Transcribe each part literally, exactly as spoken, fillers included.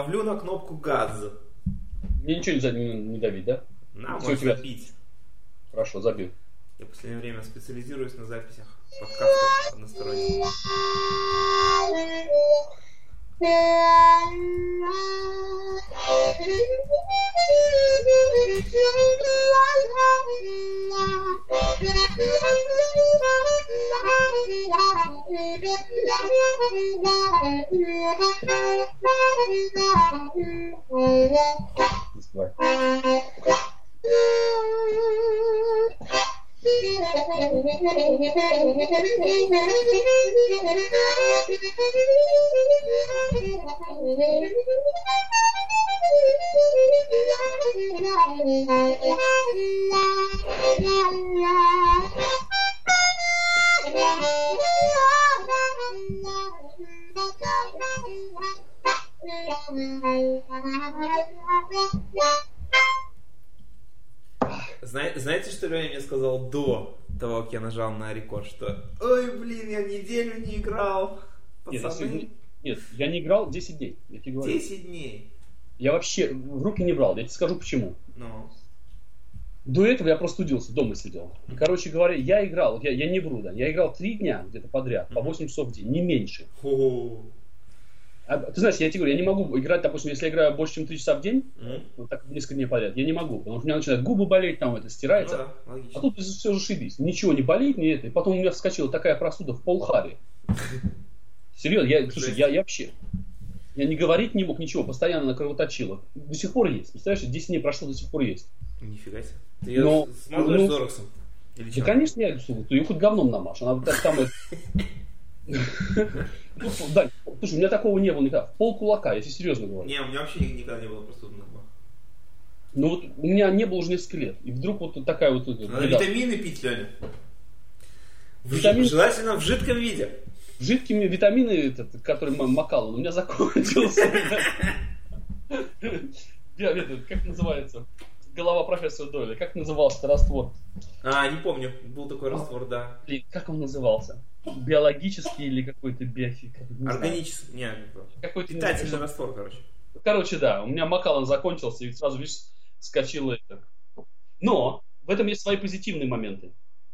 давлю на кнопку газ. Мне ничего не, за- не, не давить, да? На, Всё, можно тебя- забить. Хорошо, забил. Я в последнее время специализируюсь на записях подкастов односторонних. Давай. Зна- Знаете, что Леня мне сказал до того, как я нажал на рекорд, что ой, блин, я неделю не играл. Нет, Пацаны, если- нет, я не играл десять дней. Я тебе говорю. десять дней. Я вообще в руки не брал. Я тебе скажу почему. Ну, До этого я простудился, дома сидел. И, короче говоря, я играл, я, я не вру, да, я играл три дня где-то подряд, по восемь часов в день, не меньше. хо-хо. А, ты знаешь, я тебе говорю, я не могу играть, допустим, если я играю больше, чем три часа в день, Мгм. вот так несколько дней подряд, я не могу, потому что у меня начинают губы болеть, там это Ну стирается. да, А логично. тут все же шибись, ничего не болит, не это. И потом у меня вскочила такая простуда в полхари. Серьезно, я, слушай, я, я вообще, я не говорить не мог ничего, постоянно кровоточило. До сих пор есть, представляешь, десять дней прошло, до сих пор есть. Нифига себе. Ты ее Но- смазываешь ну- Зороксом? Или Да, чем? конечно, я ты ее хоть говном намажь. Она так там... это- Ну, да, слушай, у меня такого не было никогда. В пол кулака, если серьезно говорю. Не, у меня вообще никогда не было простудных. Ну вот у меня не было уже несколько лет. И вдруг вот такая вот... вот, Надо беда. витамины пить, Леня. В жи- Витамин- Желательно в жидком виде. Жидкими витамины, этот, которые м- макал, он у меня закончился. Я, это, как называется? Голова профессора Дойля. Как назывался раствор? А, не помню. Был такой раствор, да. Блин, как он назывался? Биологический или какой-то биофик? Органический. Не, не помню. Какой-то Питательный раствор, короче. Короче, да, у меня Макалан закончился, и сразу, видишь, скочило это. Но в этом есть свои позитивные моменты.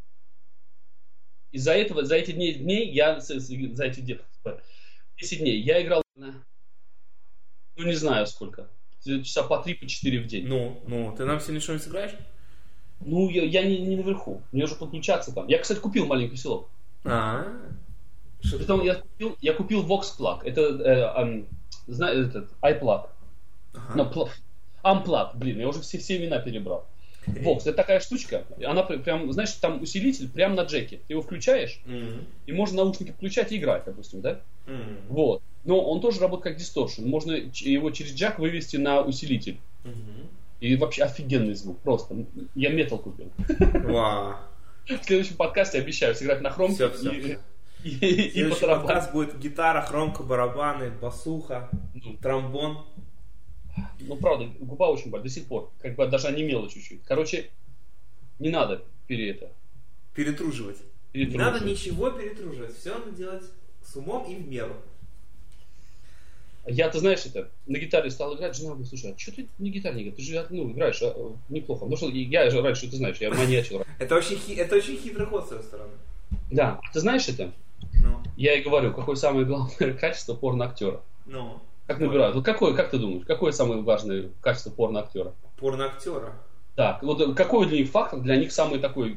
Из-за этого, за эти дни, дней, я, за эти десять дней, я играл, на, ну, не знаю сколько, часа по три, по четыре в день. Ну, ну, ты нам сегодня что-нибудь сыграешь? Ну, я, я не, не наверху, мне уже подключаться там. Я, кстати, купил маленький селок. А, что Притом я купил, я купил Vox Plug, это, э, эм, знаешь, этот, iPlug. Ага. No, pl- Unplug, блин, я уже все, все имена перебрал. Vox, это такая штучка, она пр- прям, знаешь, там усилитель прям на джеке. Ты его включаешь, Мгм. и можно наушники включать и играть, допустим, да? Мгм. Вот. Но он тоже работает как дисторшн. Можно ч- его через джек вывести на усилитель. Мгм. И вообще офигенный звук, просто. Я метал купил. Ва. В следующем подкасте обещаю сыграть на хромке Все, все, и, все. и, и, и Следующий потарабанить. подкаст будет гитара, хромка, барабаны, басуха, Ну, тромбон. ну, правда, губа очень болит до сих пор. Как бы даже онемела чуть-чуть. Короче, не надо пере это. Перетруживать. Не перетруживать. надо ничего перетруживать. Все надо делать с умом и в меру. Я, ты знаешь, это, на гитаре стал играть, жена говорит, слушай, а что ты на гитаре не играешь? Ты же, ну, играешь а, э, неплохо. Потому что я же раньше, ты знаешь, я маньячил. Это очень, хи- это очень хитрый ход с твоей стороны. Да, ты знаешь это? Ну, Я и говорю, какое самое главное качество порно-актера. ну. Как набирают? Вот какое, как ты думаешь, какое самое важное качество порно-актера? Порно-актера. Так, вот какой для них фактор, для них самый такой...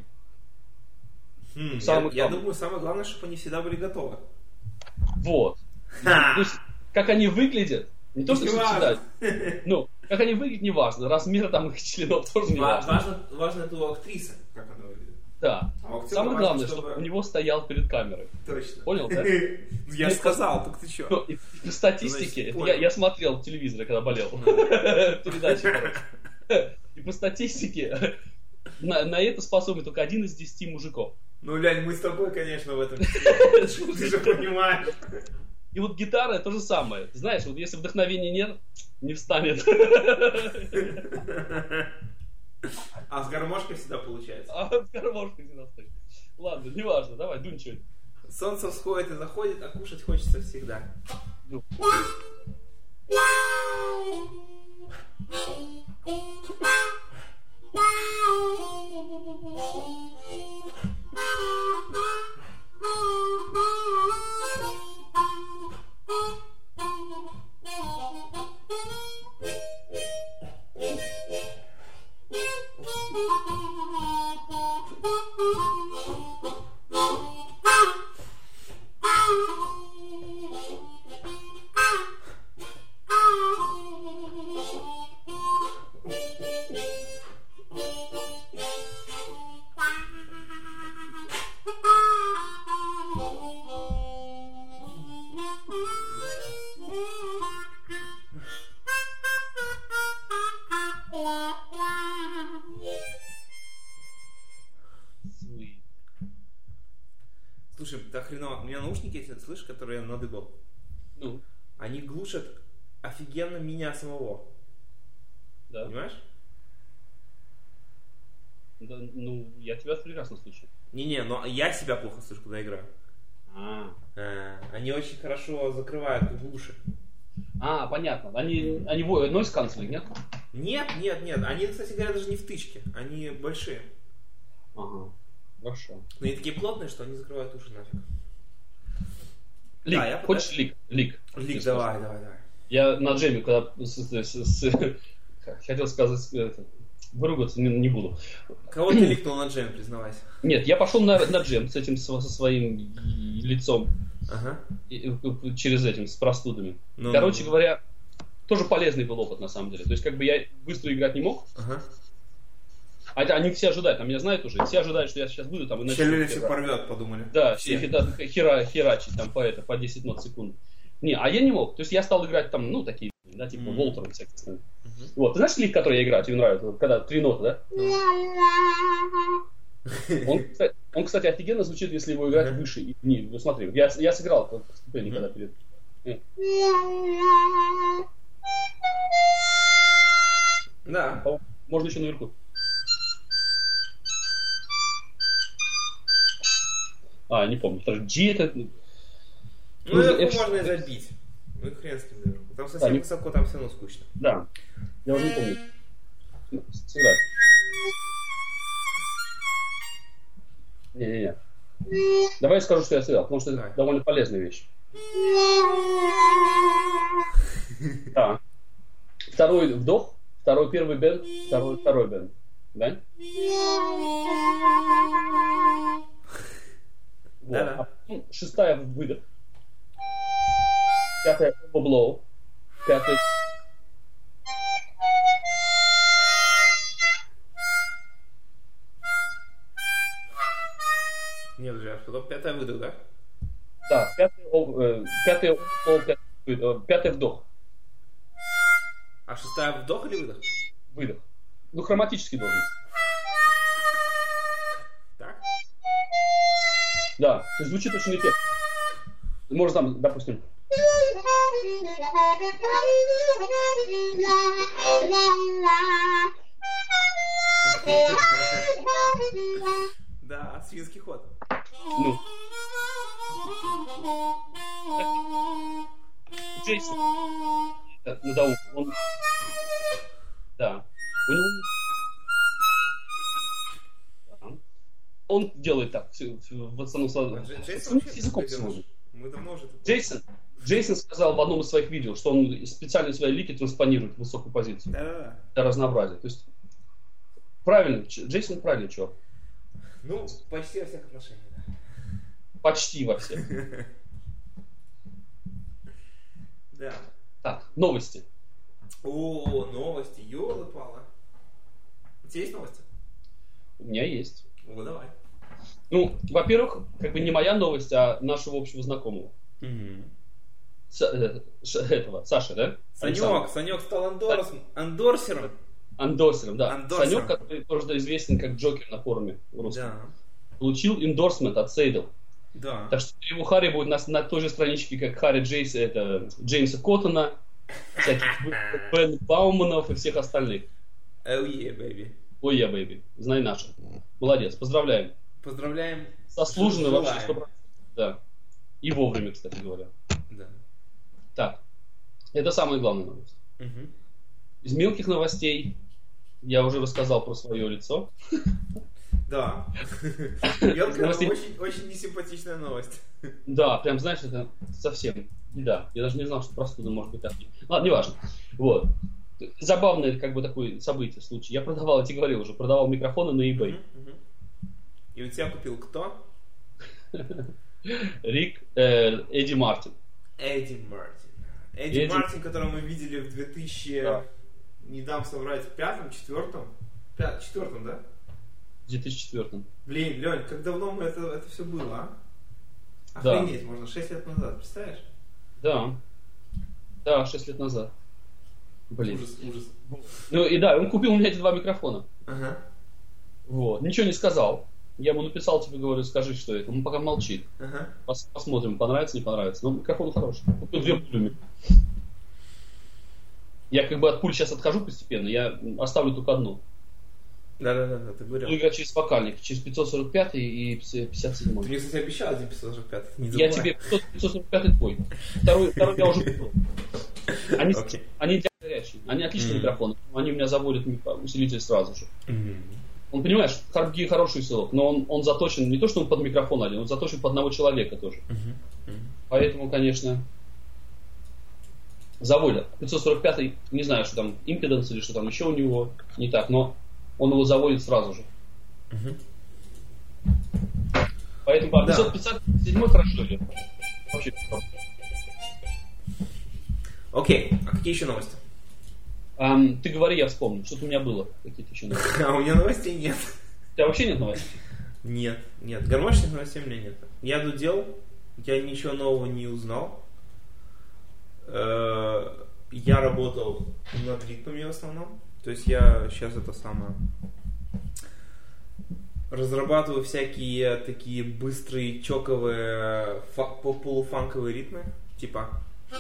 Хм, Самый я, я главный. думаю, самое главное, чтобы они всегда были готовы. Вот. Ха! То есть, как они выглядят, не то, что Не всегда... важно. Ну, как они выглядят, не важно. Размер там их членов тоже не Ва- важно. Важно, важно это у актрисы, как она выглядит. Да. А у актера Самое важно, главное, чтобы у него стоял перед камерой. Точно. Понял, да? Я же сказал, так ты Ну, чё? и по статистике, Значит, это понял. я, я смотрел телевизор, когда болел. Передачи, короче. И по статистике на, на это способен только один из десяти мужиков. Ну, Лянь, мы с тобой, конечно, в этом. Ты же понимаешь. И вот гитара то же самое. Ты знаешь, вот если вдохновения нет, не встанет. А с гармошкой всегда получается. А с гармошкой всегда стоит. Ладно, неважно, давай, дунь что-нибудь. Солнце всходит и заходит, а кушать хочется всегда. Ну. Sweet. Слушай, да хреново. У меня наушники эти, слышишь, которые я надыбал. Ну, Они глушат офигенно меня самого. да. Понимаешь? Да, ну, я тебя прекрасно слышу. Не-не, но я себя плохо слышу, когда играю. А, А, они очень хорошо закрывают уши. а понятно. Они, они noise cancelling, нет? Нет, нет, нет. Они, кстати говоря, даже не втычки. Они большие. Ага, хорошо. Но они такие плотные, что они закрывают уши нафиг. Лик, Да, я хочешь пытаюсь- лик? Лик. Лик, Я давай, скажу. давай, давай. Я на джеме, когда с- с- с- хотел сказать, это, выругаться не, не буду. Кого ты ликнул на джем, признавайся? Нет, я пошел на, на джем с этим, со, со своим лицом, Ага. и- и- через этим, с простудами. Ну, Короче ну. говоря, тоже полезный был опыт на самом деле. То есть, как бы я быстро играть не мог, Ага. а это они все ожидают, там меня знают уже, все ожидают, что я сейчас буду там и начну Челюсть играть. порвет, подумали. Да, все. все хера, хера, херачить там по, это, по десять нот в секунду. Не, а я не мог. То есть я стал играть там, ну, такие, да, типа Мгм. Волтеры всякие. Мгм. Вот, ты знаешь лик, который я играю, тебе нравится? Вот когда три ноты, да? Он, кстати, он, кстати, офигенно звучит, если его играть Мгм. выше и ниже. Ну, смотри, я, я сыграл как ступени, Мгм. когда перед... Да. По- Можно еще наверху. А, не помню. Подожди, G это... Ну, Ну, это это- можно и забить. Ну, и хрен с ним наверху. Там Да, совсем не- высоко, там все равно скучно. Да, я уже не помню. Ну, сыграй. Не-не-не. Давай я скажу, что я сыграл, потому что Давай. это довольно полезная вещь. Так. Второй вдох, второй первый бенд, второй второй бенд. Да? Вот. Да-да. А потом шестая выдох. Пятая blow. Пятая. Не, подожди, а потом пятая выдох, да? Да, пятый, о- э, пятый, о- пятый, э, пятый вдох. А шестая вдох или выдох? Выдох. Ну, хроматический должен. Так? Да, то есть звучит очень эффектно. Можно там, допустим, Да, свинский ход. ну, Джейсон, э, надоум, он, да, у него, да. Он делает так, всё- всё, в основном, со- А Джей- с Джейсон своим вообще языком такое всего. делает. Мы давно уже... тут- Джейсон, Джейсон сказал в одном из своих видео, что он специально свои лики транспонирует в высокую позицию Да-да-да. для разнообразия. То есть правильно, Дж- Джейсон правильный чувак. Ну, почти во всех отношениях, да. Почти во всех. Да. Так, новости. О, новости, ёлы-палы. У тебя есть новости? У меня есть. О, давай. Ну, во-первых, как бы не моя новость, а нашего общего знакомого. С- э, Ш- этого, Саши, да? Санек, Санек стал андорс, андорсером. Андорсером, да. Андорсером. Санек, который тоже известен как Джокер на форуме русском, Да. получил эндорсмент от Сейдл. Да. Так что его Харри будет на, на той же страничке, как Харри Джейса, это Джеймса Коттона, всяких Бен Бауманов и всех остальных. Oh yeah, baby. Ой, я, бэйби, знай наших. Молодец, поздравляем. Поздравляем. Заслуженно Желаем. вообще сто процентов. Да. И вовремя, кстати говоря. Да. Так, это самая главная новость. Мгм. Из мелких новостей я уже рассказал про свое лицо. Да. Елка, Новости- очень, очень несимпатичная новость. Да, прям, знаешь, это совсем беда. Я даже не знал, что простуда может быть таким. Ладно, неважно. Вот. Забавное, как бы, такое событие, случай. Я продавал, я тебе говорил уже, продавал микрофоны на eBay. Мгм, мгм. И у тебя купил кто? Рик, э, Эдди Мартин. Эдди Мартин. Эдди, Эдди- Мартин, которого мы видели в две тысячи... Да. Не дам соврать, пятом, четвертом? Пят, четвертом, да? В две тысячи четвёртом. Блин, Лень, как давно мы это, это все было, а? Да. Охренеть, можно шесть лет назад, представляешь? Да. Да, шесть лет назад. Блин. Ужас, ужас. Ну и да, он купил у меня эти два микрофона. Ага. Вот. Ничего не сказал. Я ему написал, тебе говорю, скажи, что это. Он пока молчит. Ага. Пос- посмотрим, понравится, не понравится. Но микрофон хороший. Купил две пули. Я как бы от пуль сейчас отхожу постепенно. Я оставлю только одну. Да-да-да, ты говорил. Буду играть через вокальник. Через пятьсот сорок пять и пятьдесят семь. Ты мне, кстати, обещал один пятьсот сорок пять. Не Я забывай. тебе пятьсот сорок пять твой. Второй, второй я уже купил. Они, Окей. они для горячие. Они отличные Мгм. микрофоны. Они у меня заводят микро- усилитель сразу же. Мгм. Он, понимаешь, Харбги хороший селок, но он, он заточен, не то, что он под микрофон один, он заточен под одного человека тоже. Мгм. Мгм. Поэтому, конечно, заводят. пятьсот сорок пять, не знаю, что там, импеданс или что там еще у него не так, но он его заводит сразу же. Мгм. Поэтому Да. пятьсот пятьдесят семь хорошо идет. Вообще. Окей, а какие еще новости? Ам, ты говори, я вспомню, что-то у меня было. Какие-то еще новости. А у меня новостей нет. У тебя вообще нет новостей? Нет, нет, гармошных новостей у меня нет. Я дудел, я ничего нового не узнал. Э, Я работал над ритмами в основном. То есть я сейчас это самое... Разрабатываю всякие такие быстрые, чоковые, фа- по- полуфанковые ритмы. Типа...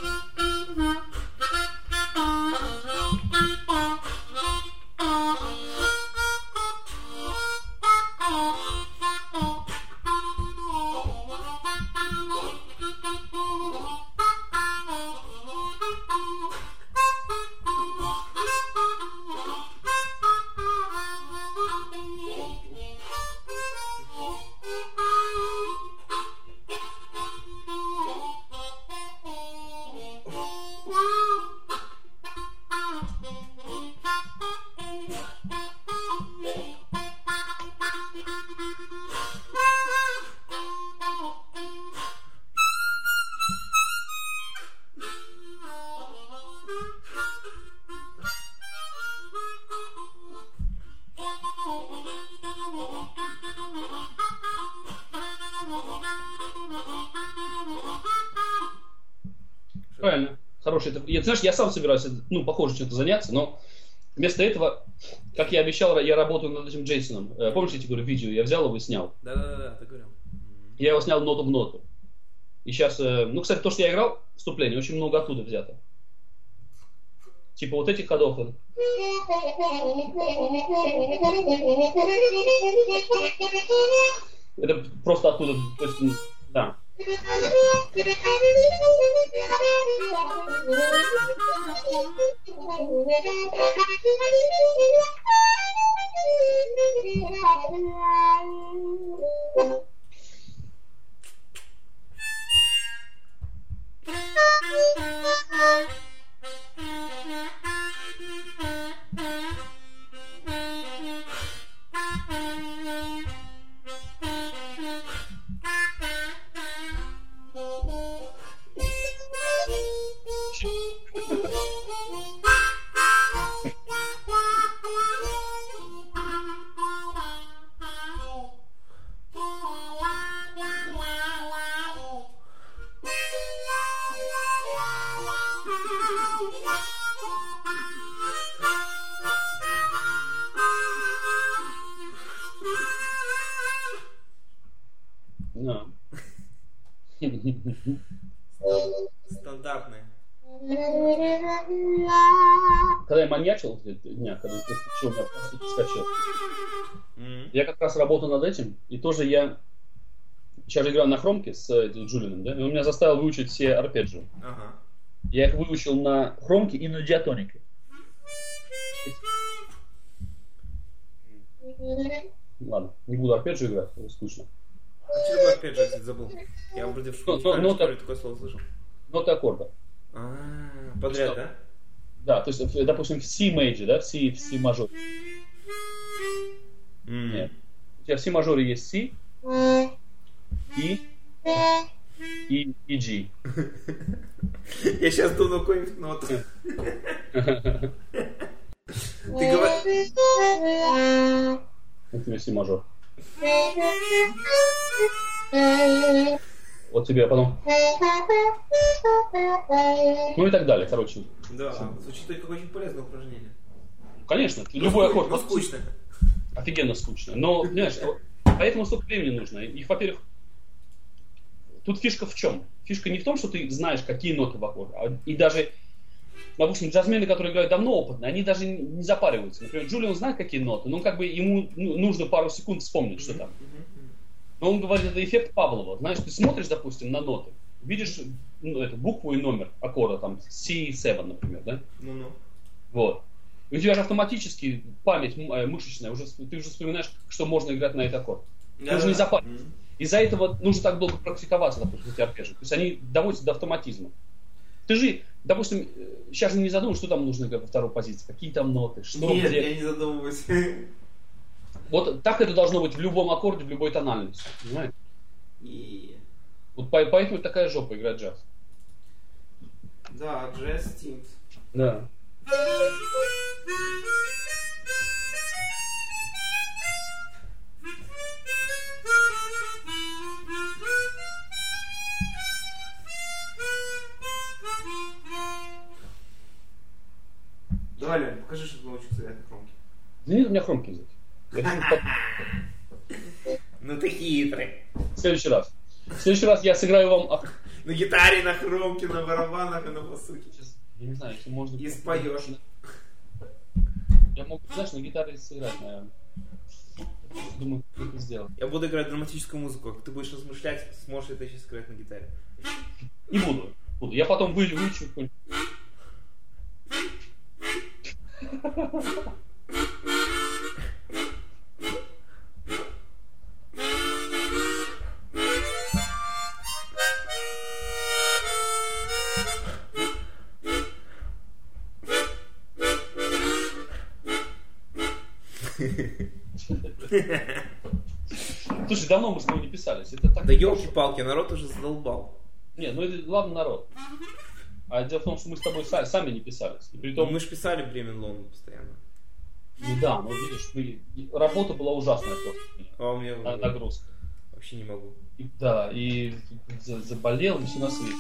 Правильно. Хороший. это- Я, знаешь, я сам собираюсь, ну, похоже, что-то заняться, но вместо этого, как я обещал, я работаю над этим Джейсоном. Э, Помнишь, я тебе говорю, видео, я взял его и снял. Да-да-да, ты говорил. Я его снял ноту в ноту. И сейчас, э, ну, кстати, то, что я играл, вступление, очень много оттуда взято. Типа вот этих ходов. вот. Это просто оттуда, то есть, м, да. Да. Стандартные. Когда я маньячил эти дня, когда ты включил, у меня просто скачал. Мгм. Я как раз работал над этим, и тоже я сейчас же играю на хромке с э, Джулианом, да, и он меня заставил выучить все арпеджио. Ага. Я их выучил на хромке и на диатонике. Ладно, не буду арпеджио играть, это скучно. А что такое опять же, я кстати, забыл? Я вроде в Ну, ну, школе ну, так- такое слово слышал. Ноты аккорда. А, подряд, Что? да? Да, то есть, в- допустим, в C major, да, в C, в C мажоре. М. Нет. У тебя в C мажоре есть C, E и, и G. Я сейчас дуну какую-нибудь ноту. Ты говоришь... Это у меня C мажор. Вот тебе потом... Ну и так далее, короче. Да, звучит как очень полезное упражнение. Конечно, Но любой скуч, аккорд... но скучно. Офигенно скучно. Но, понимаешь, поэтому столько времени нужно. И, во-первых, тут фишка в чем? Фишка не в том, что ты знаешь, какие ноты в аккорде. А, и даже, допустим, джазмены, которые играют давно опытные, они даже не запариваются. Например, Джулиан знает, какие ноты, но как бы ему нужно пару секунд вспомнить, что там. Но он говорит, это эффект Павлова. Знаешь, ты смотришь, допустим, на ноты, видишь ну, эту букву и номер аккорда, там, си семь, например, да? Ну-ну. Вот. И у тебя же автоматически память мышечная, уже, ты уже вспоминаешь, что можно играть на этот аккорд. Ты уже не запариваешься. Из-за этого нужно так долго практиковаться, допустим, эти арпежи. То есть они доводятся до автоматизма. Ты же, допустим, сейчас же не задумываешь, что там нужно играть во второй позиции, какие там ноты, что Нет, где. я не задумываюсь. Вот так это должно быть в любом аккорде, в любой тональности, понимаешь? И... Вот поэтому такая жопа играть джаз. Да, джаз стинкс. Да. Давай, Лен, покажи, что ты научился играть на хромке. Да нет у меня хромки здесь. Ну ты хитрый. В следующий раз. В следующий раз я сыграю вам... На гитаре, на хромке, на барабанах и на басуке. Я не знаю, если можно... И споешь. Я могу, знаешь, на гитаре сыграть, наверное. Думаю, как это сделать. Я буду играть драматическую музыку. Как ты будешь размышлять, сможешь ли ты сейчас играть на гитаре? Не буду. буду. Я потом вы, выучу какой-нибудь. Слушай, давно мы с тобой не писались. Это так да елки-палки, народ уже задолбал. Не, ну это ладно народ. А дело в том, что мы с тобой сами не писались. И притом... Мы же писали Бремен Лондон постоянно. Ну да, но видишь, мы... работа была ужасная просто. А у меня на, нагрузка. Вообще не могу. И, да, и заболел, и все на свете.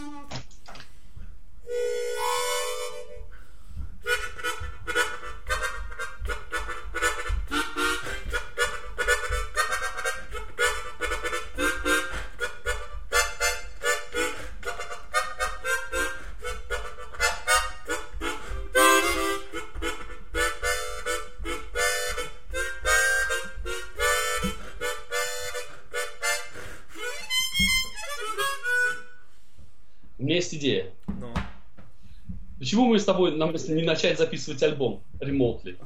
У меня есть идея. No. Почему мы с тобой нам если не начать записывать альбом remotely?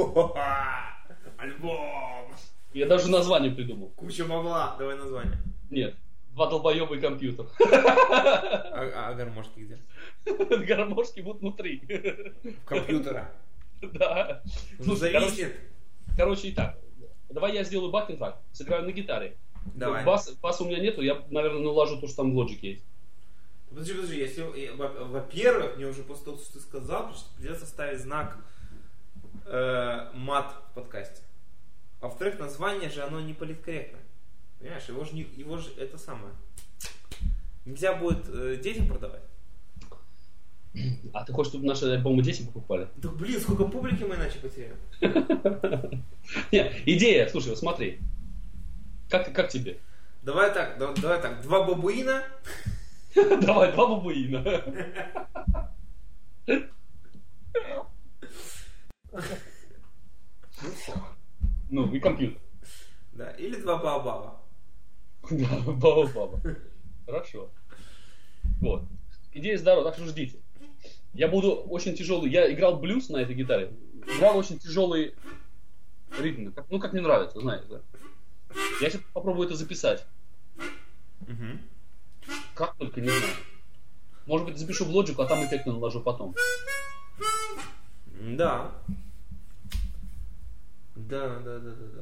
Альбом! Я даже название придумал. Куча бабла. Давай название. Нет. Два долбоеба и компьютер. А, а гармошки где? Гармошки будут внутри. Компьютера. Да. Ну, зависит. Короче, и так. Давай я сделаю бакинг-трак. Сыграю на гитаре. Давай. Бас, бас у меня нету, я, наверное, наложу то, что там в Logic есть. Подожди, подожди, если, во-первых, мне уже после того, что ты сказал, что придется ставить знак э, мат в подкасте. А во-вторых, название же, оно не политкорректное. Понимаешь, его же, не, его же это самое. Нельзя будет э, детям продавать. А ты хочешь, чтобы наши альбомы дети покупали? Да блин, сколько публики мы иначе потеряем. Нет, идея, слушай, вот смотри. Как, как тебе? Давай так, давай, давай так, два бабуина. Давай, два бабуина. Ну, и компьютер. Да, или два баобаба. Да, баобаба. Хорошо. Вот. Идея здорова, так что ждите. Я буду очень тяжелый. Я играл блюз на этой гитаре. Играл очень тяжелый ритм. Ну, как мне нравится, знаете, да. Я сейчас попробую это записать. Угу. Как только, не знаю. Может быть, запишу в Logic, а там эффекты наложу потом. Да. Да, да, да, да, да.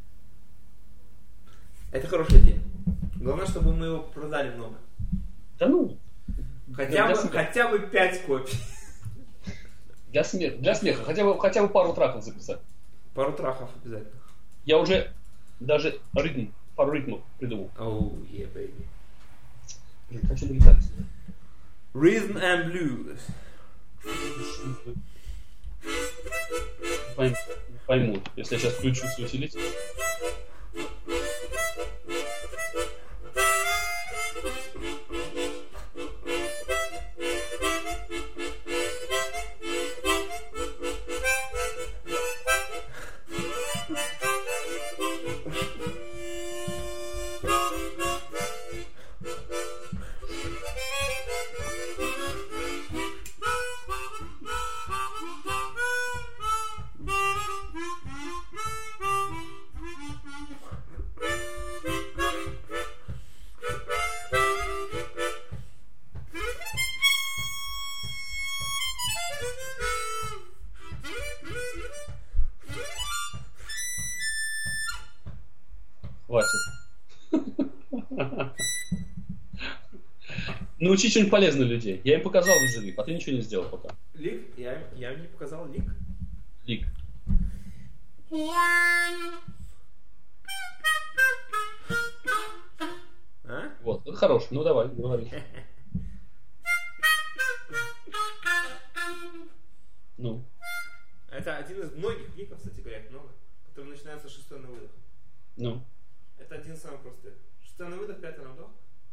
Это хорошая идея. Главное, чтобы мы его продали много. Да ну. Хотя бы, хотя бы пять копий. Для смеха, для смеха. Хотя бы, хотя бы пару траков записать. Пару трахов обязательно. Я уже даже ритм, пару ритмов придумал. Oh, yeah, baby. Хочу долетать. Rhythm and Blues. Пойм, поймут, если я сейчас включу свой усилитель. Хватит. Научи что-нибудь полезное людей. Я им показал уже лик, а ты ничего не сделал пока. Лик? Я, я им не показал лик. Лик. А? Вот, это хороший. Ну давай, говори. Ну. Это один из многих ликов, кстати говоря, их много, который начинается с шестой на выдох. Ну. Это один из самых простых. Шестой на выдох, пятый на вдох.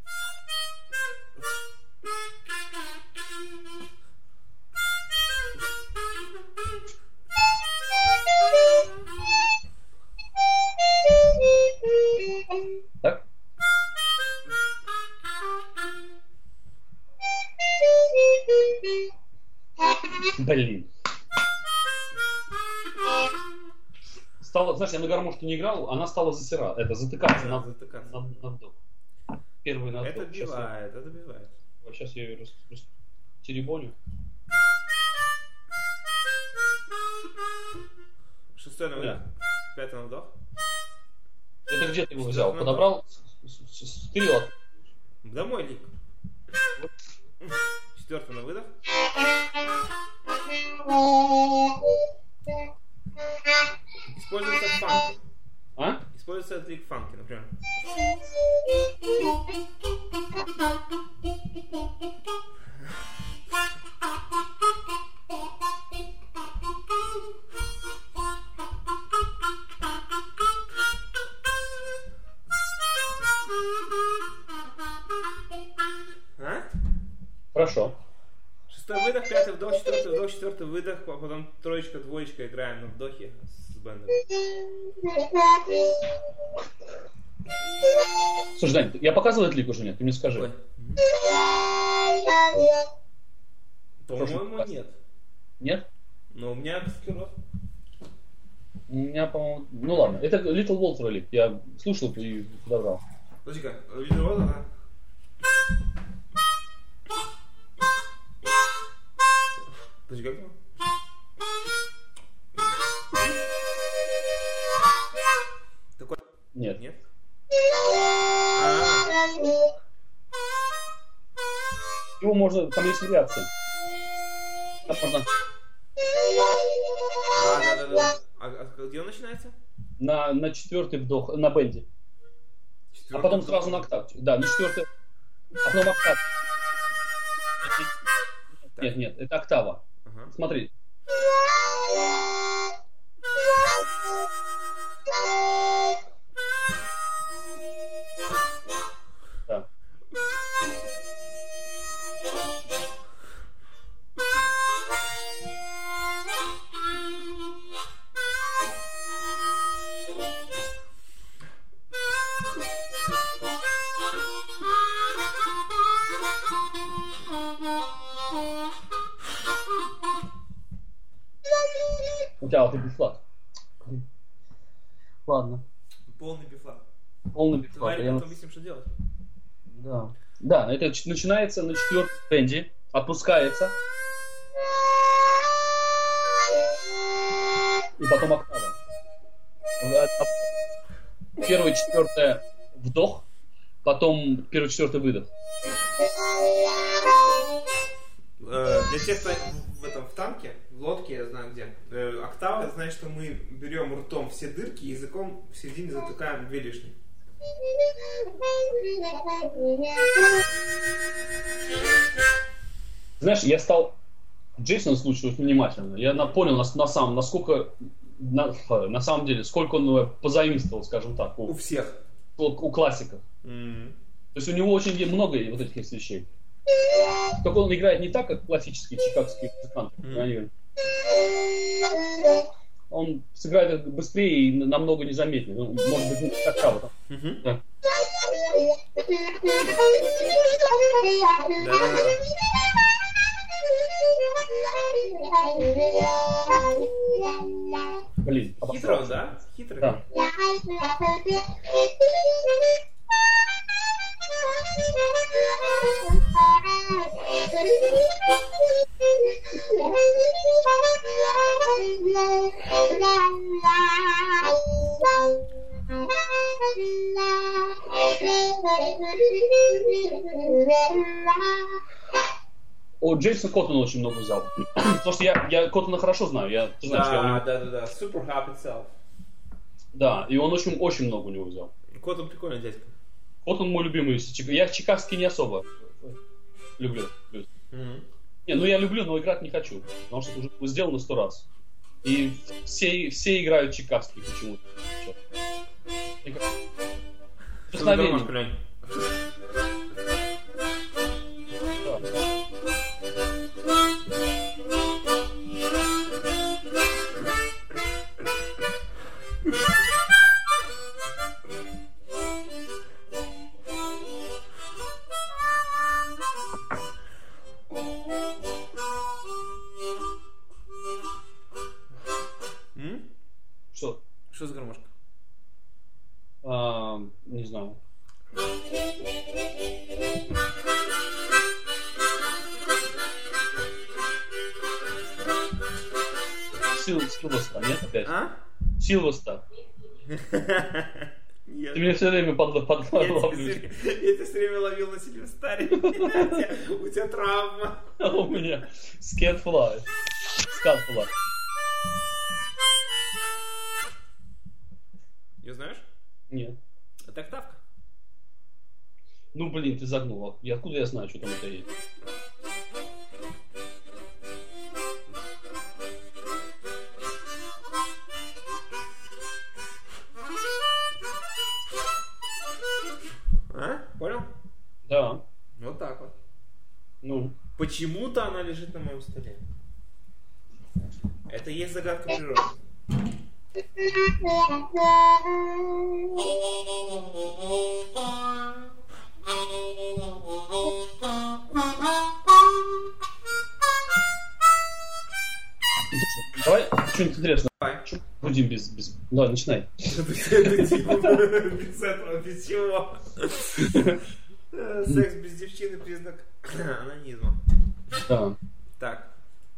Так? Блин. Стало, знаешь, я на гармошке не играл, она стала засирать, это затыкаться на, затыкаться. на, на вдох. Первый на вдох. Это добивает, это добивает. Вот сейчас я ее рас, рас, теребоню. Шестой на выдох, Да. пятый на вдох. Это где ты его взял? Подобрал вперед. Домой лик. Четвертый на выдох. Используется в фанке. А? Используется этот лик в фанке, например. А? Хорошо. Шестой выдох, пятый вдох, четвертый вдох, четвертый выдох, а потом троечка, двоечка играем на вдохе с бендом. Слушай, Дань, я показывал этот лик уже нет? Ты мне скажи. Ой. По-моему, нет. Нет? Но у меня склероз. У меня, по-моему... Ну ладно, это Little Walter лик. Я слушал и подобрал. Подожди-ка, видео, да? Подожди, как там? Такой... Нет. Нет? А-а-а. Его можно... Там есть вариации. Там можно... А, да-да-да. А, а где он начинается? На, на четвертый вдох, на бенде. Четвертый А потом вдох. сразу на октав. Да, на четвертый. А потом октав. Так. Нет, нет, это октава. Ага. Смотри. Да. У тебя вот и бифлат. Ладно. Полный бифлат. Полный бифлат. Давай Я... потом объясним, что делать. Да. Да, это ч- начинается на четвертом бенде, опускается. И потом октава. Первое, четвертое вдох, потом первый, четвертый выдох. Э, Для тех, кто в этом в танке, в лодке, я знаю где, э, октава, это значит, что мы берем ртом все дырки и языком в середине затыкаем две лишние. Знаешь, я стал Джейсона слушать внимательно. Я на, понял, на, на самом, насколько, на, на самом деле, сколько он позаимствовал, скажем так, у, у всех, у, у классиков. Mm-hmm. То есть у него очень много вот этих вещей. Только он играет не так, как классические чикагские музыканты. Mm-hmm. Он сыграет быстрее и намного незаметнее. Ну, может быть, не как кого-то. Mm-hmm. Да. Блин, хитро, да? Хитро. Да. О, Джейсон Коттона очень много взял. Потому что я, я Коттона хорошо знаю. Я, ты знаешь, да, я него... да, да, да. Super Hub itself. Да, и он очень, очень много у него взял. Коттон прикольный дядька. Коттон мой любимый. Я чикагский не особо люблю. Mm-hmm. Не, ну я люблю, но играть не хочу. Потому что это уже сделано сто раз. И все, все играют чикагский почему-то. Вдохновение. Что? Что за гармошка? А, не знаю. Сил, Силвестра, нет опять? А? Силвестра. Нет. Ты меня все время под, под, подлавливаешь. Я тебя все время ловил на Сильвестаре. У тебя травма. У меня скетфлай. Скатфлай. Ее знаешь? Нет. Это октавка. Ну блин, ты загнул. И откуда я знаю, что там это есть? А? Понял? Да. Вот так вот. Ну. Почему-то она лежит на моем столе. Это и есть загадка природы. Давай что-нибудь интересное. Давай. Будем без, без... Давай, начинай. Без этого, без чего. Секс без девчины признак анонизма. Да. Так.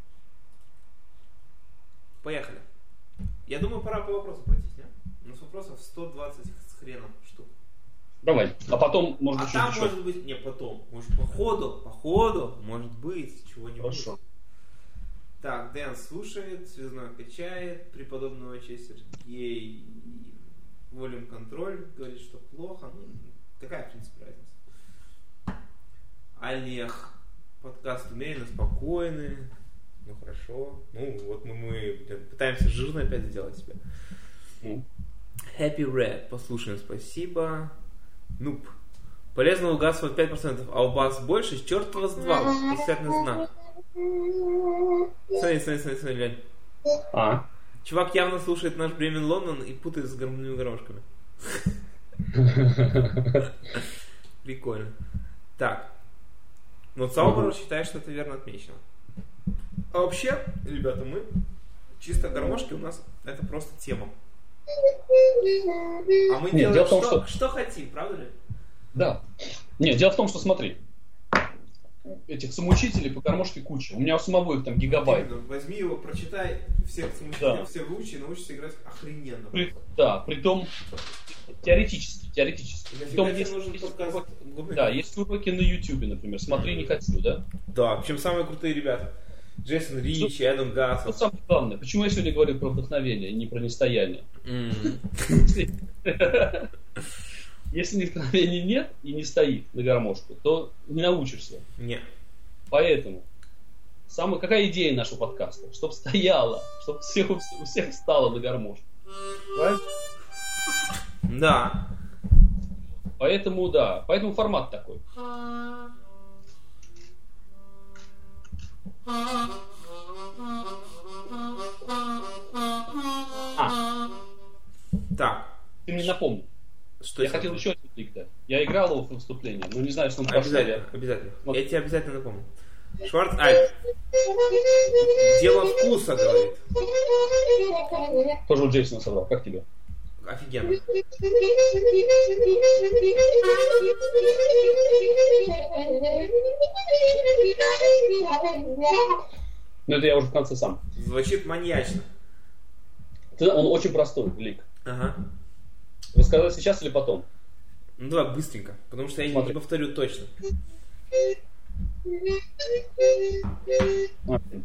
Поехали. Я думаю, пора по вопросу пройтись, не? У нас вопросов сто двадцать с хреном штук. Давай. А потом, может а быть, там еще. может быть... Не, потом. Может, по ходу, по ходу, может быть, чего-нибудь. Хорошо. Так, Дэн слушает, связной качает, преподобного честь Сергей волюм контроль, говорит, что плохо. Ну, какая, в принципе, разница? Олег, подкаст умеренно спокойный. Ну, хорошо. Ну, вот мы, мы пытаемся жирно опять сделать себя. Mm. Happy Red, послушаем, спасибо. Нуп. Полезного газа пять процентов, а у вас больше, черт вас два. Восклицательный знак. Смотри, смотри, смотри, смотри, глянь. А? Чувак явно слушает наш Бремен Лондон и путает с гармонными гармошками. Прикольно. Так. Но Цаубер считает, что это верно отмечено. А вообще, ребята, мы чисто гармошки у нас это просто тема. А мы Нет, делаем том, что, что... что хотим, правда ли? Да. Нет, дело в том, что смотри. Этих самоучителей по гармошке куча. У меня у самого их там гигабайт. Возьми его, прочитай всех самоучителей, да. Все выучи и научишься играть охрененно. При, да, притом теоретически, теоретически. Притом, есть, нужен есть, подкаст, уроки, да, есть уроки на Ютубе, например. Смотри, не хочу, да? Да, причем самые крутые ребята. Джейсон Рич, что, Эдам Гасс. Вот самое главное, почему я сегодня говорю про вдохновение, не про нестояние? Если вдохновения нет и не стоит на гармошку, то не научишься. Нет. Поэтому самая, какая идея нашего подкаста? Чтоб стояла, чтоб всех, у всех стало на гармошку. Правильно? Да. Поэтому, да, поэтому формат такой. А. Так. Ты мне напомни. Что я хотел еще один диктор. Я играл его в выступлении, но не знаю, что он прошел. Обязательно, обязательно. Вот. Я тебе обязательно напомню. Шварц Альт. Дело вкуса, говорит. Тоже у Джейсона собрал. Как тебе? Офигенно. Ну это я уже в конце сам. Звучит маньячно. Он очень простой, Лик. Ага. Рассказать сейчас или потом? Ну давай быстренько, потому что я Смотри. не повторю точно. Окей.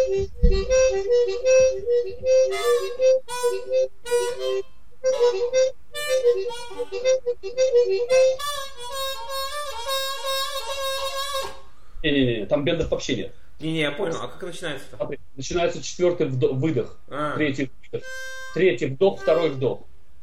Не-не-не, там бендов вообще нет. Не-не, я понял. А как начинается-то? Смотри, начинается четвертый вдох, выдох, А. третий выдох, третий вдох, второй вдох.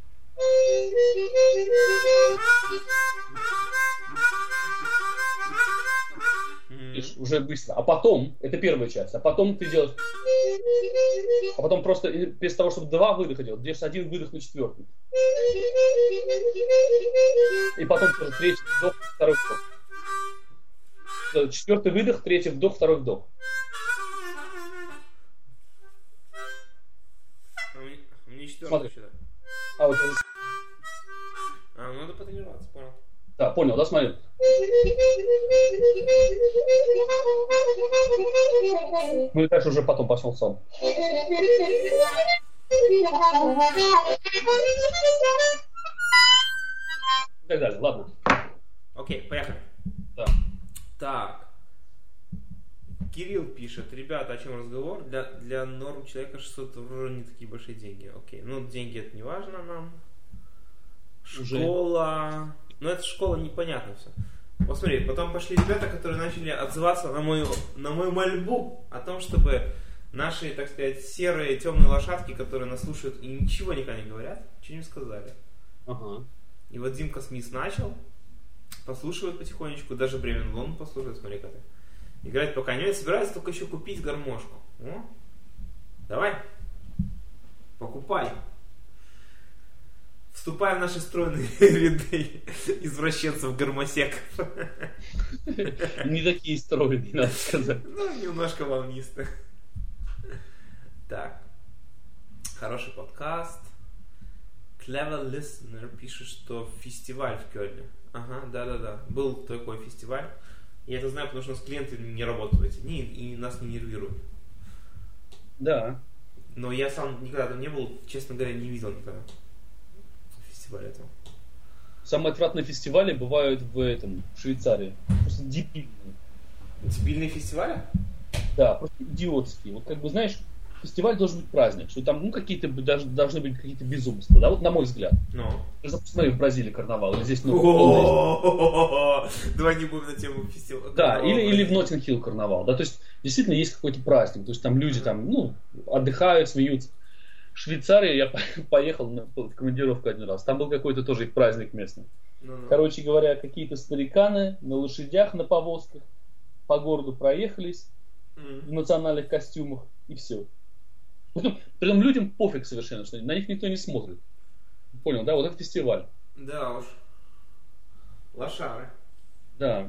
Видишь, уже быстро. А потом, это первая часть, а потом ты делаешь, а потом просто без того, чтобы два выдоха делать, делаешь один выдох на четвертый. И потом тоже третий вдох, второй вдох. Четвертый выдох, третий вдох, второй вдох. А мне, мне четвертый Смотри. еще, да. А, вот, А, ну надо потренироваться, понял. да, понял, да, смотри. Ну и дальше уже потом пошел сам. И так далее, ладно. Окей, поехали. Да. Так. Кирилл пишет, ребята, о чем разговор? Для, для норм человека шестьсот евро не такие большие деньги. Окей, ну деньги это не важно нам. Школа. Ну это школа, непонятно все. Посмотри, потом пошли ребята, которые начали отзываться на мою, на мою мольбу о том, чтобы наши, так сказать, серые темные лошадки, которые нас слушают и ничего никогда не говорят, что не сказали. Ага. И вот Димка Смис начал, послушивает потихонечку, даже Бремен Лон послушает, смотри как. Играть пока не собирается, только еще купить гармошку. О, давай, покупай. Вступай в наши стройные ряды извращенцев-гармосеков. Не такие стройные, надо сказать. Ну, немножко волнисто. Так. Хороший подкаст. Clever Listener пишет, что фестиваль в Кёльне. Ага, да-да-да. Был такой фестиваль. Я это знаю, потому что у нас клиенты не работают в эти дни и нас не нервируют. Да. Но я сам никогда там не был, честно говоря, не видел никогда фестиваля этого. Самые отвратные фестивали бывают в этом, в Швейцарии. Просто дебильные. Дебильные фестивали? Да, просто идиотские. Вот как бы, знаешь, фестиваль должен быть праздник, что там, ну, какие-то даже должны быть какие-то безумства, да, вот на мой взгляд. Ну. Посмотри, в Бразилии карнавал, или здесь, ну, давай не будем на тему фестиваля. да, или, или в Ноттинг-Хилл карнавал, да, то есть действительно есть какой-то праздник, то есть там люди там, ну, отдыхают, смеются. В Швейцарии я поехал на, в командировку один раз, там был какой-то тоже их праздник местный. Ну-ну. Короче говоря, какие-то стариканы на лошадях, на повозках по городу проехались Mm. в национальных костюмах и все. Притом, притом людям пофиг совершенно, что на них никто не смотрит. Понял, да? Вот это фестиваль. Да уж. Лошары. Да.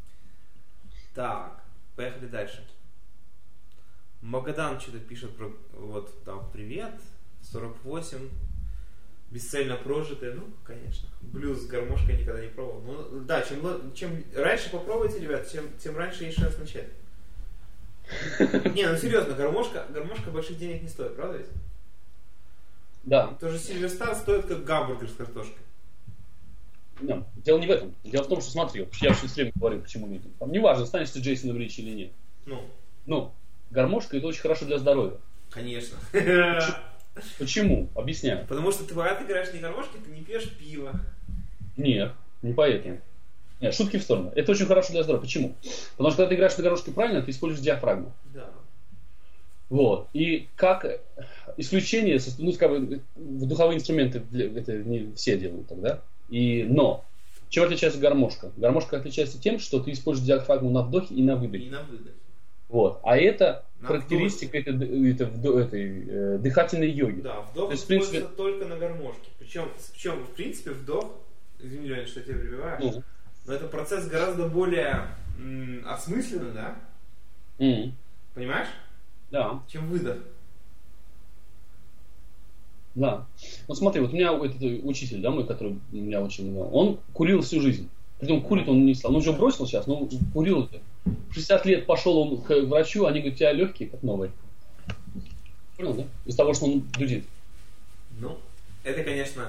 Так, поехали дальше. Магадан что-то пишет про, вот там, привет, сорок восемь, бесцельно прожитые, ну, конечно, блюз с гармошкой никогда не пробовал. Ну, да, чем, чем раньше попробуйте, ребят, тем, тем раньше есть шанс начать. Не, ну серьезно, гармошка, гармошка больших денег не стоит, правда ведь? Да. Тоже Сильверстар стоит как гамбургер с картошкой. No. Дело не в этом. Дело в том, что смотри, я все время говорю, почему нет. Там не важно, останешься Джейсоном Ричи или нет. Ну. Ну, гармошка это очень хорошо для здоровья. Конечно. Почему? Объясняю. Потому что ты, когда ты играешь на гармошке, ты не пьешь пиво. Нет, не поэтому. Нет, шутки в сторону. Это очень хорошо для здоровья. Почему? Потому что когда ты играешь на гармошке правильно, ты используешь диафрагму. Да. Вот. И как исключение, ну, как бы, духовые инструменты это не все делают тогда. И, но, чем отличается гармошка? Гармошка отличается тем, что ты используешь диафрагму на вдохе и на выдохе. И на выдохе. Вот. А это На характеристика это, это, это, этой э, дыхательной йоги. Да, вдох есть, используется в принципе... только на гармошке. Причем, причем, в принципе, вдох, извини, Леня, что я тебя перебиваю, mm. но это процесс гораздо более м, осмысленный, да? Mm. Понимаешь? Да. Чем выдох. Да. Вот смотри, вот у меня этот учитель, да, мой, который меня учил, он курил всю жизнь. Притом курит он не стал. Он уже бросил сейчас, но курил это. В шестьдесят лет пошел он к врачу, они говорят, у тебя легкие, как новые. Понял, да? Из того, что он дудит. Ну, это, конечно,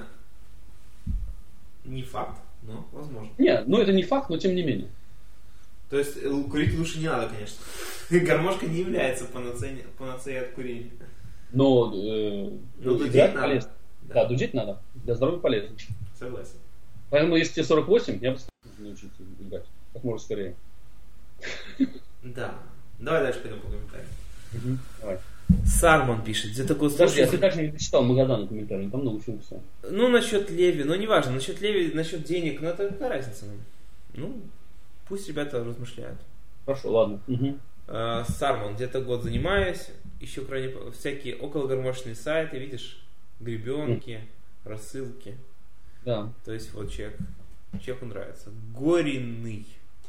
не факт, но возможно. Нет, ну это не факт, но тем не менее. То есть курить лучше не надо, конечно. Гармошка не является панацеей, панацеей от курения. Но, э, но дудеть надо. Полезно. Да. да, дудеть надо. Для здоровья полезно. Согласен. Поэтому, если тебе сорок восемь, я бы научиться играть. Как можно скорее. Да. Давай дальше пойдем по комментариям. Угу. Давай. Сарман пишет, где такой слушай... Подожди, а ты так же не читал Магадана комментарий, там много всего писал. Ну, насчет Леви, ну, неважно, насчет Леви, насчет денег, ну, это какая разница нам? Ну, пусть ребята размышляют. Хорошо, ладно. Угу. А, Сарман, где-то год занимаюсь, еще крайне всякие окологармошные сайты, видишь, гребенки, mm. рассылки. Да. То есть, вот человек, человеку нравится. Горинный.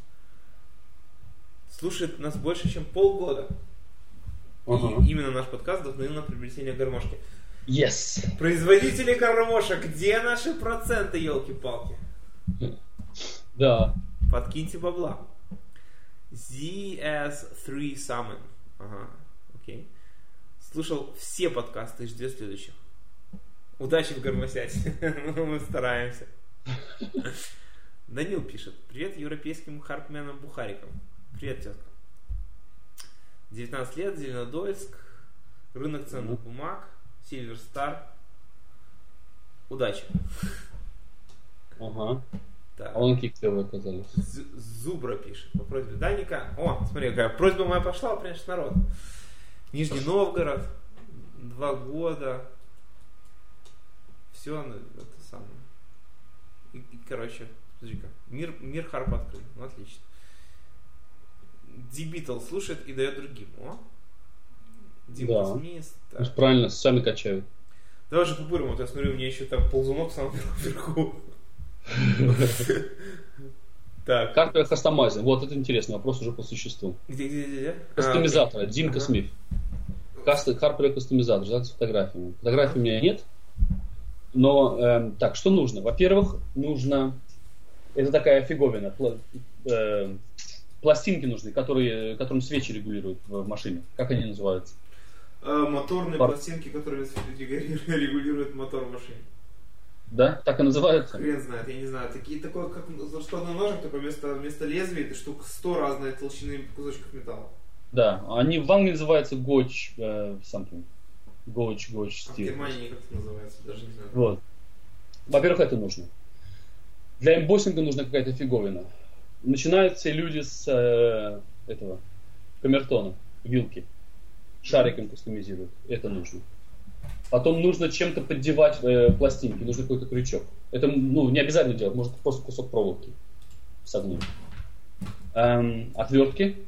Слушает нас больше, чем полгода. Uh-huh. И именно наш подкаст вдохновил на приобретение гармошки. Yes. Производители гармошек, где наши проценты, елки-палки? Да. Подкиньте бабла. зет эс три Summon. Ага, окей. Слушал все подкасты и ждет следующих. Удачи в гармосяте. Мы стараемся. Данил пишет. Привет европейским харпменам-бухарикам. Привет, тетка. девятнадцать лет, Зеленодольск, рынок ценных бумаг, Silver Star. Удачи. Ага. Так. А он киктовые оказались. Зубра пишет по просьбе Даника. О, смотри, какая просьба моя пошла, прям сейчас народ. Нижний Новгород, два года. Все, это самое. И, и короче, подожди-ка. Мир, мир Харп открыт. Ну, отлично. Дебитл слушает и дает другим. О. Дима Смис. Да. Правильно, сами качают. Давай же по-бырому. Вот я смотрю, у меня еще там ползунок сам вверху. Так. Карта кастомайзер. Вот это интересный вопрос уже по существу. Где, где, где? Кастомизатор. А, Димка ага. Смит. Карта кастомизатор. Ждать с фотографиями. Фотографий у меня нет. Но, э, так, что нужно? Во-первых, нужно... Это такая фиговина. Пла, э, пластинки нужны, которые, которым свечи регулируют в машине. Как они называются? А, моторные Пар... пластинки, которые регулируют мотор в машине. Да? Так и называются? Хрен знает, я не знаю. Такие, такой, как раскладной ножик, только вместо, вместо лезвия, это штук сто разной толщины кусочков металла. Да, они в Англии называются Gotch э, something. Gotch, Gotch а в Германии как это называется, даже не знаю. Вот. Во-первых, это нужно. Для эмбоссинга нужна какая-то фиговина. Начинают все люди с э, этого камертона, вилки. Шариком кастомизируют. Это нужно. Потом нужно чем-то поддевать э, пластинки. Нужно какой-то крючок. Это ну, не обязательно делать. Может просто кусок проволоки согнуть. Эм, отвертки.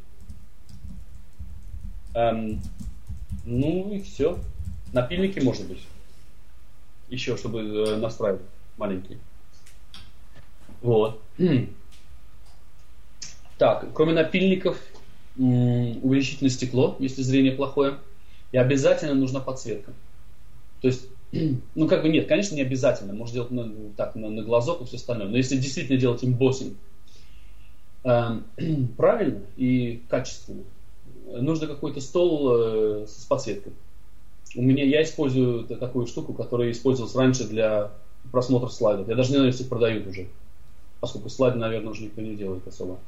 Эм, ну и все. Напильники, может быть. Еще, чтобы э, настраивать маленькие. Вот. Так, кроме напильников, м- увеличительное стекло, если зрение плохое. И обязательно нужна подсветка. То есть, ну как бы нет, конечно, не обязательно. Можно делать на, так, на, на глазок и все остальное. Но если действительно делать эмбоссинг э, правильно и качественно, нужно какой-то стол э, с подсветкой. У меня, я использую такую штуку, которая использовалась раньше для просмотра слайдов. Я даже не знаю, если их продают уже. Поскольку слайды, наверное, уже никто не делает особо.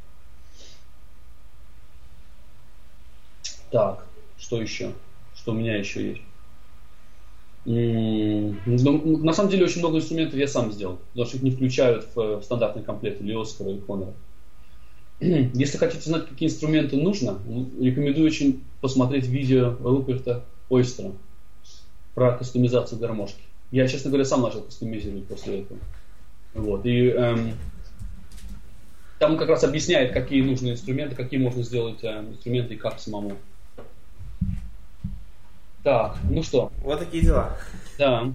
Так, что еще? Что у меня еще есть? Ну, на самом деле очень много инструментов я сам сделал, потому что их не включают в, в стандартный комплект или Оскара, или Хонора. Если хотите знать, какие инструменты нужно, рекомендую очень посмотреть видео Руперта Ойстера про кастомизацию гармошки. Я, честно говоря, сам начал кастомизировать после этого. Вот. И эм, там он как раз объясняет, какие нужны инструменты, какие можно сделать э, инструменты и как самому. Так, ну что? Вот такие дела. Да.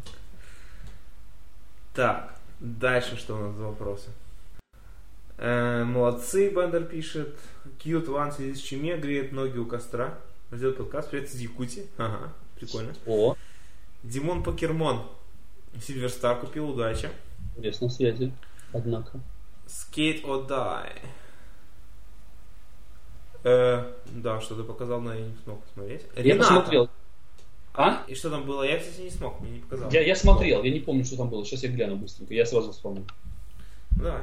Так, дальше что у нас за вопросы? Э, молодцы, Бендер пишет. Cute One в связи с Чиме греет ноги у костра. Сделает подкаст. Привет из Якутии. Ага, прикольно. О. Димон Покермон. Сильверстар купил, удачи. Интересно, связи, однако. Skate or Die. Э, да, что ты показал, но я не смог посмотреть. Я Рената. посмотрел. А? И что там было? Я, кстати, не смог, мне не показал. Я, я смотрел, я не помню, что там было. Сейчас я гляну быстренько, я сразу вспомню. Давай.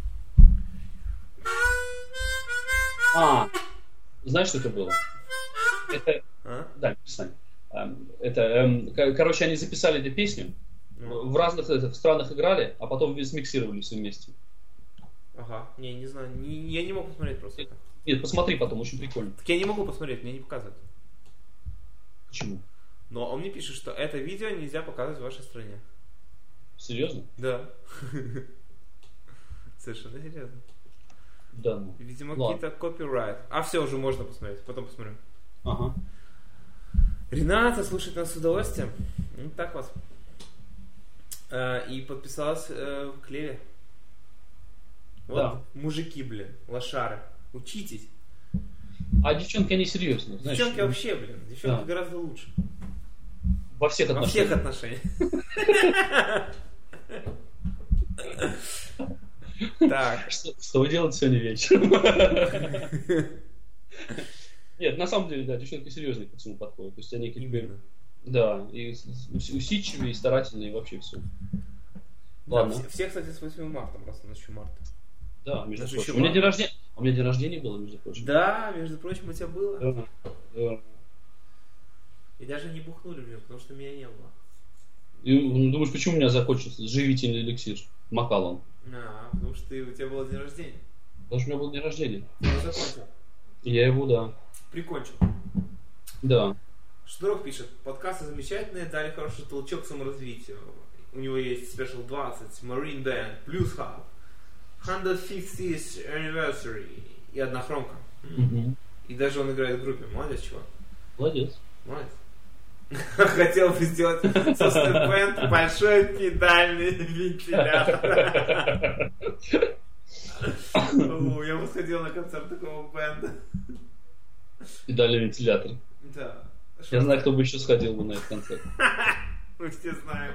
А, знаешь, что это было? Это... А? Да, писань. Это, эм, короче, они записали эту песню, Ну. в разных это, в странах играли, а потом смиксировали все вместе. Ага, не, не знаю, не, я не мог посмотреть просто это. Нет, посмотри потом, очень прикольно. Так я не могу посмотреть, мне не показывают. Почему? Но он мне пишет, что это видео нельзя показывать в вашей стране. Серьезно? Да. Совершенно серьезно. Да, ну. Видимо, Ладно. какие-то копирайт. А все, уже можно посмотреть, потом посмотрю. Ага. Рената слушает нас с удовольствием. Ну, так вот. И подписалась э, в Клеве. Вот, Да. мужики, блин, лошары. Учитесь. А девчонки, они серьезные. Знаешь, Девчонки вообще, блин, девчонки Да. гораздо лучше. во всех Во отношениях. всех отношениях. Так. Что, что вы делаете сегодня вечером? Нет, на самом деле, да, девчонки серьезные ко всему подходят. То есть они какие-то... Именно. Да, и усидчивые, и старательные, и вообще все. Да, Ладно. все, все, кстати, с восьмым марта, просто ночью марта. Да, между Даже прочим. еще У меня мало. день рождения, у меня день рождения было, между прочим. Да, между прочим, у тебя было. Да, да. И даже не бухнули, блин, потому что меня не было. И ну, думаешь, почему у меня закончился живительный эликсир? Макалон. А, потому что ты, у тебя был день рождения. Потому что у меня был день рождения. Ты его закончил. И я его, да. Прикончил. Да. Шнурок пишет, подкасты замечательные, дали хороший толчок саморазвитию. У него есть Special двадцать, Marine Band, Blues Hub, сто пятидесятый Anniversary и одна хромка. Угу. И даже он играет в группе. Молодец, чувак. Молодец. Молодец. Хотел бы сделать собственный бэнд, большой педальный вентилятор. О, я бы сходил на концерт такого бэнда. Педальный вентилятор. Да. Я знаю, кто бы еще сходил бы на этот концерт. Мы все знаем.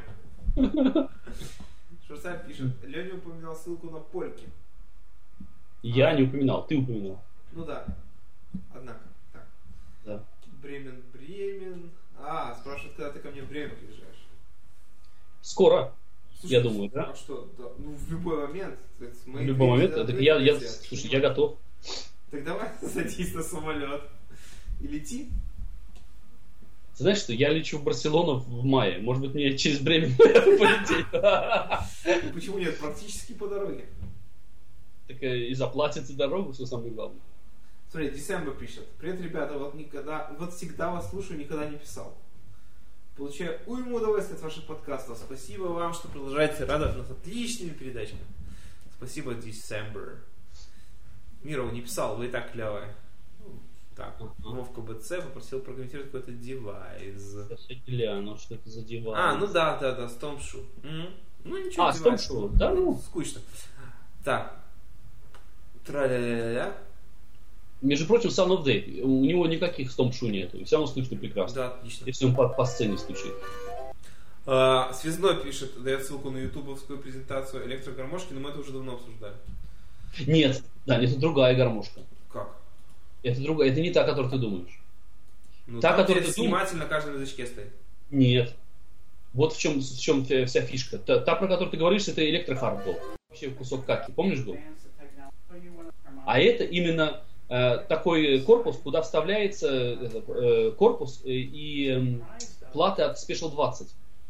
Шурсаль пишет, Леня упоминал ссылку на польки. Я не упоминал, ты упоминал. Ну да. Однако. Так. Да. Бремен, Бремен. А, спрашивают, когда ты ко мне в Бремен приезжаешь. Скоро, Слушай, я думаю, да? А что? Да, ну, в любой момент. Это В мои любой момент. двери, Так да, я, я, везде. слушай, я готов. Так давай садись на самолет и лети. Ты знаешь что, я лечу в Барселону в мае. Может быть, мне через Бремен полететь. Почему нет? Практически по дороге. Так и заплатите дорогу, что самое главное. Смотри, Десембер пишет. Привет, ребята, вот никогда, вот всегда вас слушаю, никогда не писал. Получаю уйму удовольствия от ваших подкастов. Спасибо вам, что продолжаете радовать нас отличными передачами. Спасибо, Десембер. Миров не писал, вы и так клевые. Так, Вовка БЦ попросил прокомментировать какой-то девайс. Сейчас я гляну, что это за девайс. А, ну да, да, да, Stormshoe. М-м. Ну ничего, А, девайс. Stormshoe, да, ну. Скучно. Так. Тра-ля-ля-ля. Между прочим, Sound of Day, у него никаких Stormshoe нету, и все равно слышно прекрасно. Да, отлично. Если он по, по сцене стучит. А, Связной пишет, дает ссылку на ютубовскую презентацию электрогармошки, но мы это уже давно обсуждали. Нет, да, это другая гармошка. Как? Это другая, это не та, которую ты думаешь. Ну, Та, там, которую где ты думаешь- сниматель на каждом язычке стоит. Нет. Вот в чем, в чем вся фишка. Та, та, про которую ты говоришь, это электрохард был. Вообще кусок каки, помнишь был? А это именно э, такой корпус, куда вставляется э, э, корпус э, и э, платы от Special двадцать.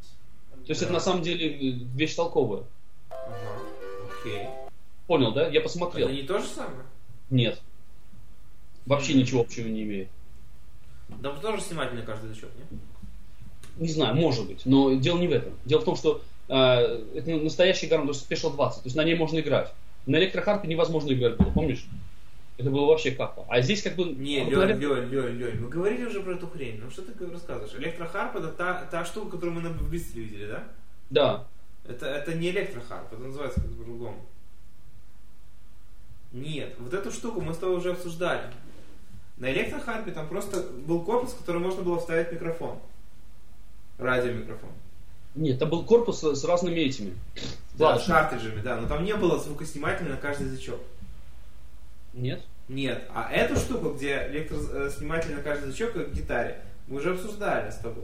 есть Да. это на самом деле вещь толковая. Ага, окей. Понял, да? Я посмотрел. Это не то же самое? Нет. Вообще Мгм. ничего общего не имеет. Да тоже снимать на каждый зачет, нет? Не знаю, может быть, но дело не в этом. Дело в том, что э, это настоящий Garmin Special двадцать, то есть на ней можно играть. На электрохарпе невозможно играть было, помнишь? Это было вообще капа. А здесь как бы... Не, обыкновенно- Лёнь, Лёнь, Лёнь, Лёнь, мы говорили уже про эту хрень. Ну что ты рассказываешь? Электрохарп это та, та штука, которую мы на Быстре видели, да? Да. Это, это не электрохарп, это называется как-то по-другому. Нет, вот эту штуку мы с тобой уже обсуждали. На электрохарпе там просто был корпус, в который можно было вставить микрофон. Радиомикрофон. Нет, это был корпус с, с разными этими. Да, Ладно. с картриджами, да, но там не было звукоснимателя на каждый язычок. Нет? Нет, а эту штуку, где электросниматель на каждый язычок, как в гитаре, мы уже обсуждали с тобой.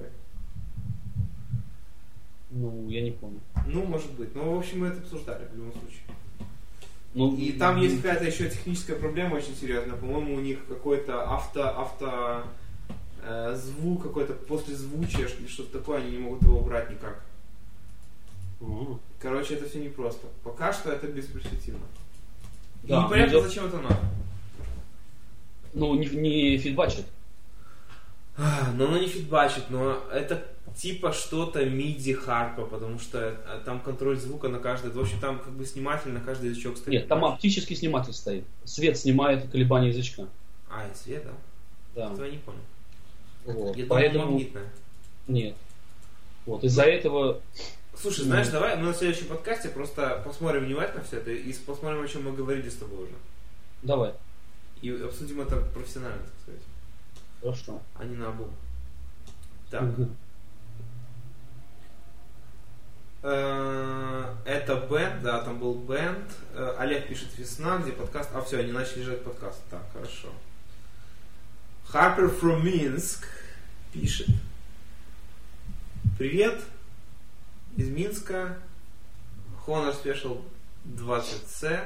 Ну, я не помню. Ну, может быть. Ну, в общем, мы это обсуждали в любом случае. Ну, И там есть какая-то еще техническая проблема очень серьезная. По-моему, у них какой-то авто, авто э, звук какой-то послезвучие или что-то такое, они не могут его убрать никак. Ага. Короче, это все непросто. Пока что это бесперспективно. И Да, непонятно, ну, зачем это надо. Ну, не, не фидбачит. А, Ну, оно не фидбачит, но это типа что-то миди харпа, потому что э, там контроль звука на каждый. В общем, там как бы сниматель на каждый язычок стоит. Нет, там оптический сниматель стоит. Свет снимает колебания язычка. А, и свет, да? Да. Этого я не понял. Вот. Я Поэтому... думал, магнитная. Нет. Вот. Из-за этого... Слушай, знаешь, давай мы на следующем подкасте просто посмотрим внимательно все это и посмотрим, о чем мы говорили с тобой уже. Давай. И обсудим это профессионально, так сказать, Хорошо. а не наобум. Так. Мгм. Э, Это бенд, да, там был бенд. Э, Олег пишет «Весна», где подкаст. А, все, они начали ждать подкаст. Так, хорошо. Harper from Minsk пишет. Привет из Минска. Honor Special двадцать си.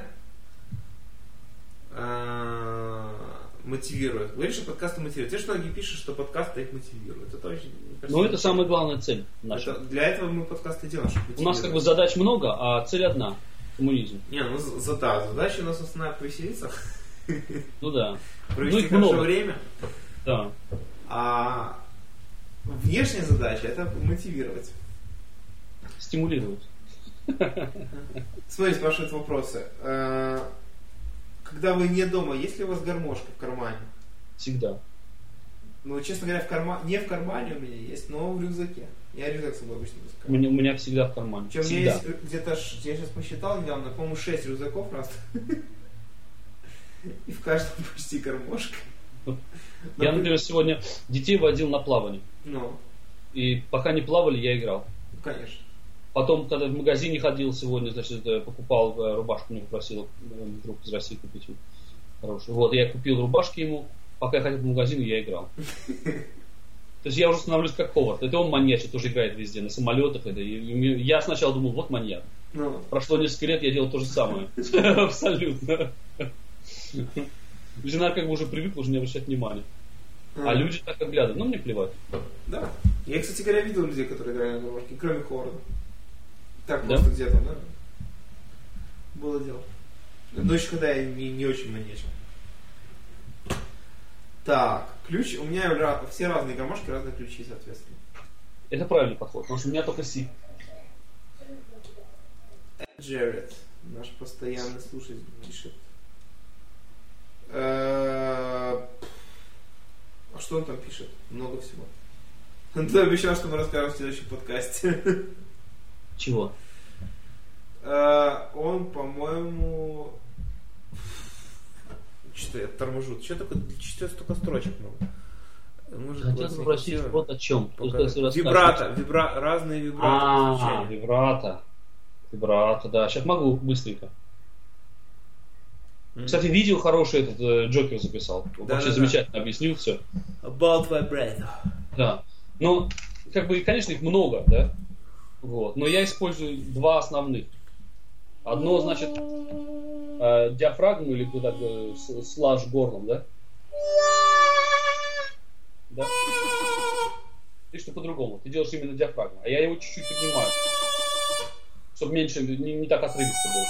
Э, Мотивирует. Говоришь, что подкасты мотивируют. Ты же многие пишут, что подкасты их мотивируют. Это очень... Ну, это самая главная цель наша. Это- для этого мы подкасты делаем, чтобы У нас как бы мотивировать. задач много, а цель одна. Коммунизм. Не, ну за- да, задача у нас основная повеселиться, Ну да. Ну, провести их хорошее много. время, Да. а внешняя задача это мотивировать. Стимулирует. Смотри, спрашивают вопросы. Э, Когда вы не дома, есть ли у вас гармошка в кармане? Всегда. Ну, честно говоря, в карма... не в кармане у меня есть, но в рюкзаке. Я рюкзак с собой обычно У таскаю. меня, у меня всегда в кармане. Причем у меня Всегда. есть где-то, ш- я сейчас посчитал недавно, по-моему, шесть рюкзаков раз. И в каждом почти гармошка. Я, например, сегодня детей водил на плавание. Ну, И пока не плавали, я играл. конечно. Потом, когда в магазине ходил сегодня, значит, э, покупал э, рубашку, мне попросил э, друг из России купить вот, хорошую. Вот, я купил рубашки ему, пока я ходил в магазин, я играл. То есть я уже становлюсь как Ховард. Это он маньячит, тоже играет везде, на самолетах. Это. И, и я сначала думал, вот маньяк. Ну, Прошло несколько лет, я делал то же самое. Абсолютно. Жена как бы уже привыкла, уже не обращать внимания. А люди так оглядывают. Ну, мне плевать. Да. Я, кстати говоря, видел людей, которые играли на гармошке, кроме Ховарда. Так Да? просто где-то, да? Было дело. Но еще когда я не, не очень маньячил. Так, ключ. У меня ра- все разные гармошки, разные ключи, соответственно. Это правильный подход, потому что у меня только Си. Джеред, наш постоянный слушатель, пишет. Э, А что он там пишет? Много всего. Ты обещал, что мы расскажем в следующем подкасте. Чего? Э, Он, по-моему... Что-то я торможу. Что такое? Что столько строчек много? Может, Хотел классные спросить красивые? вот о чем. Пока- Только если расскажешь. Вибрато, вибра... разные вибраты. А, звучания. вибрато. Вибрато, да. Сейчас могу быстренько. М. Кстати, видео хорошее этот э, Джокер записал. Да, Вообще да, замечательно объяснил все. About vibrato. Да. Ну, как бы, конечно, их много, да? Вот. Но я использую два основных. Одно, значит, э, диафрагму или куда э, с- слаж горлом, да? Да. Ты что по-другому, ты делаешь именно диафрагму. А я его чуть-чуть поднимаю, чтобы меньше, не, не так отрывисто было.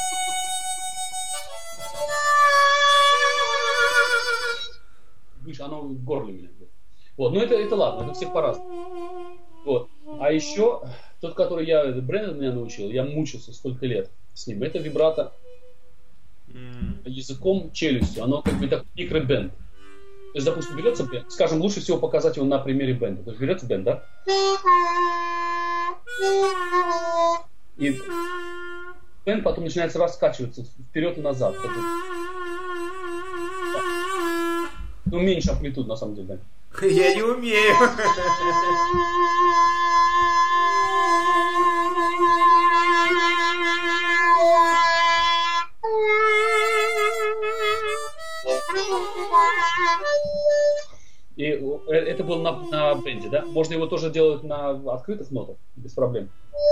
Видишь, оно в горле у меня. Вот, ну это, это ладно, это всех по-разному. Вот. А еще, тот, который я, Брэндон меня научил, я мучился столько лет с ним, это вибрато mm. языком, челюстью. Оно как бы так микробенд. То есть, допустим, берется бенд, скажем, лучше всего показать его на примере бенда. То есть берется бенд, да? И бенд потом начинается раскачиваться вперед и назад. Ну, меньше амплитуд, на самом деле. Я не умею. И это было на, на бенде, да? Можно его тоже делать на открытых нотах, без проблем.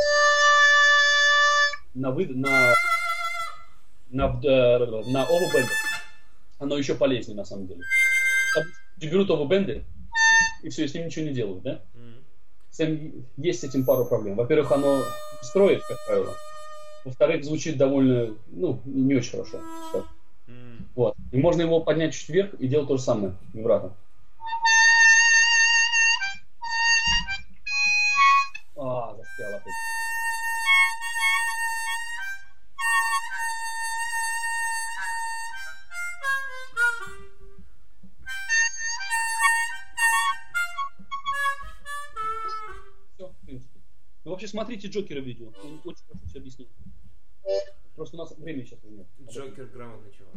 На вы, на, на, на овобенде. Оно еще полезнее, на самом деле. Берут овобенды, и все, и с ним ничего не делают, да? Mm. Есть с этим пару проблем. Во-первых, оно строит, как правило. Во-вторых, звучит довольно, ну, не очень хорошо. Mm. Вот. И можно его поднять чуть вверх и делать то же самое вибрато. А, застрял опять. Все, в принципе. Ну, вообще, смотрите Джокера видео. Он очень хорошо все объяснил. Просто у нас времени сейчас уже нет. Джокер грамотный чувак.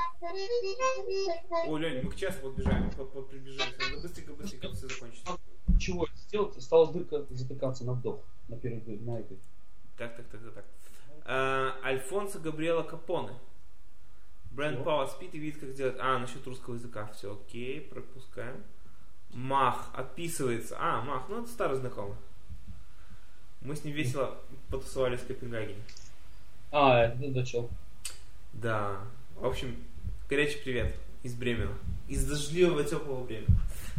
Ой, Лёнь, мы к часу подбежаем, под, под приближаемся. Надо быстренько-быстренько все закончится. Чего сделать? Стала дырка затыкаться на вдох. На первой, на этой. Так, так, так, так, так. А, Альфонсо Габриэло Капоне. Брэнд Power Speed и видит, как сделать. А, насчет русского языка. Все, окей, пропускаем. Мах описывается. А, Мах, ну это старый знакомый. Мы с ним весело потусовались в Копенгагене. А, это да, чел. Да. В общем, горячий привет из Бремена. Из дождливого теплого Бремена.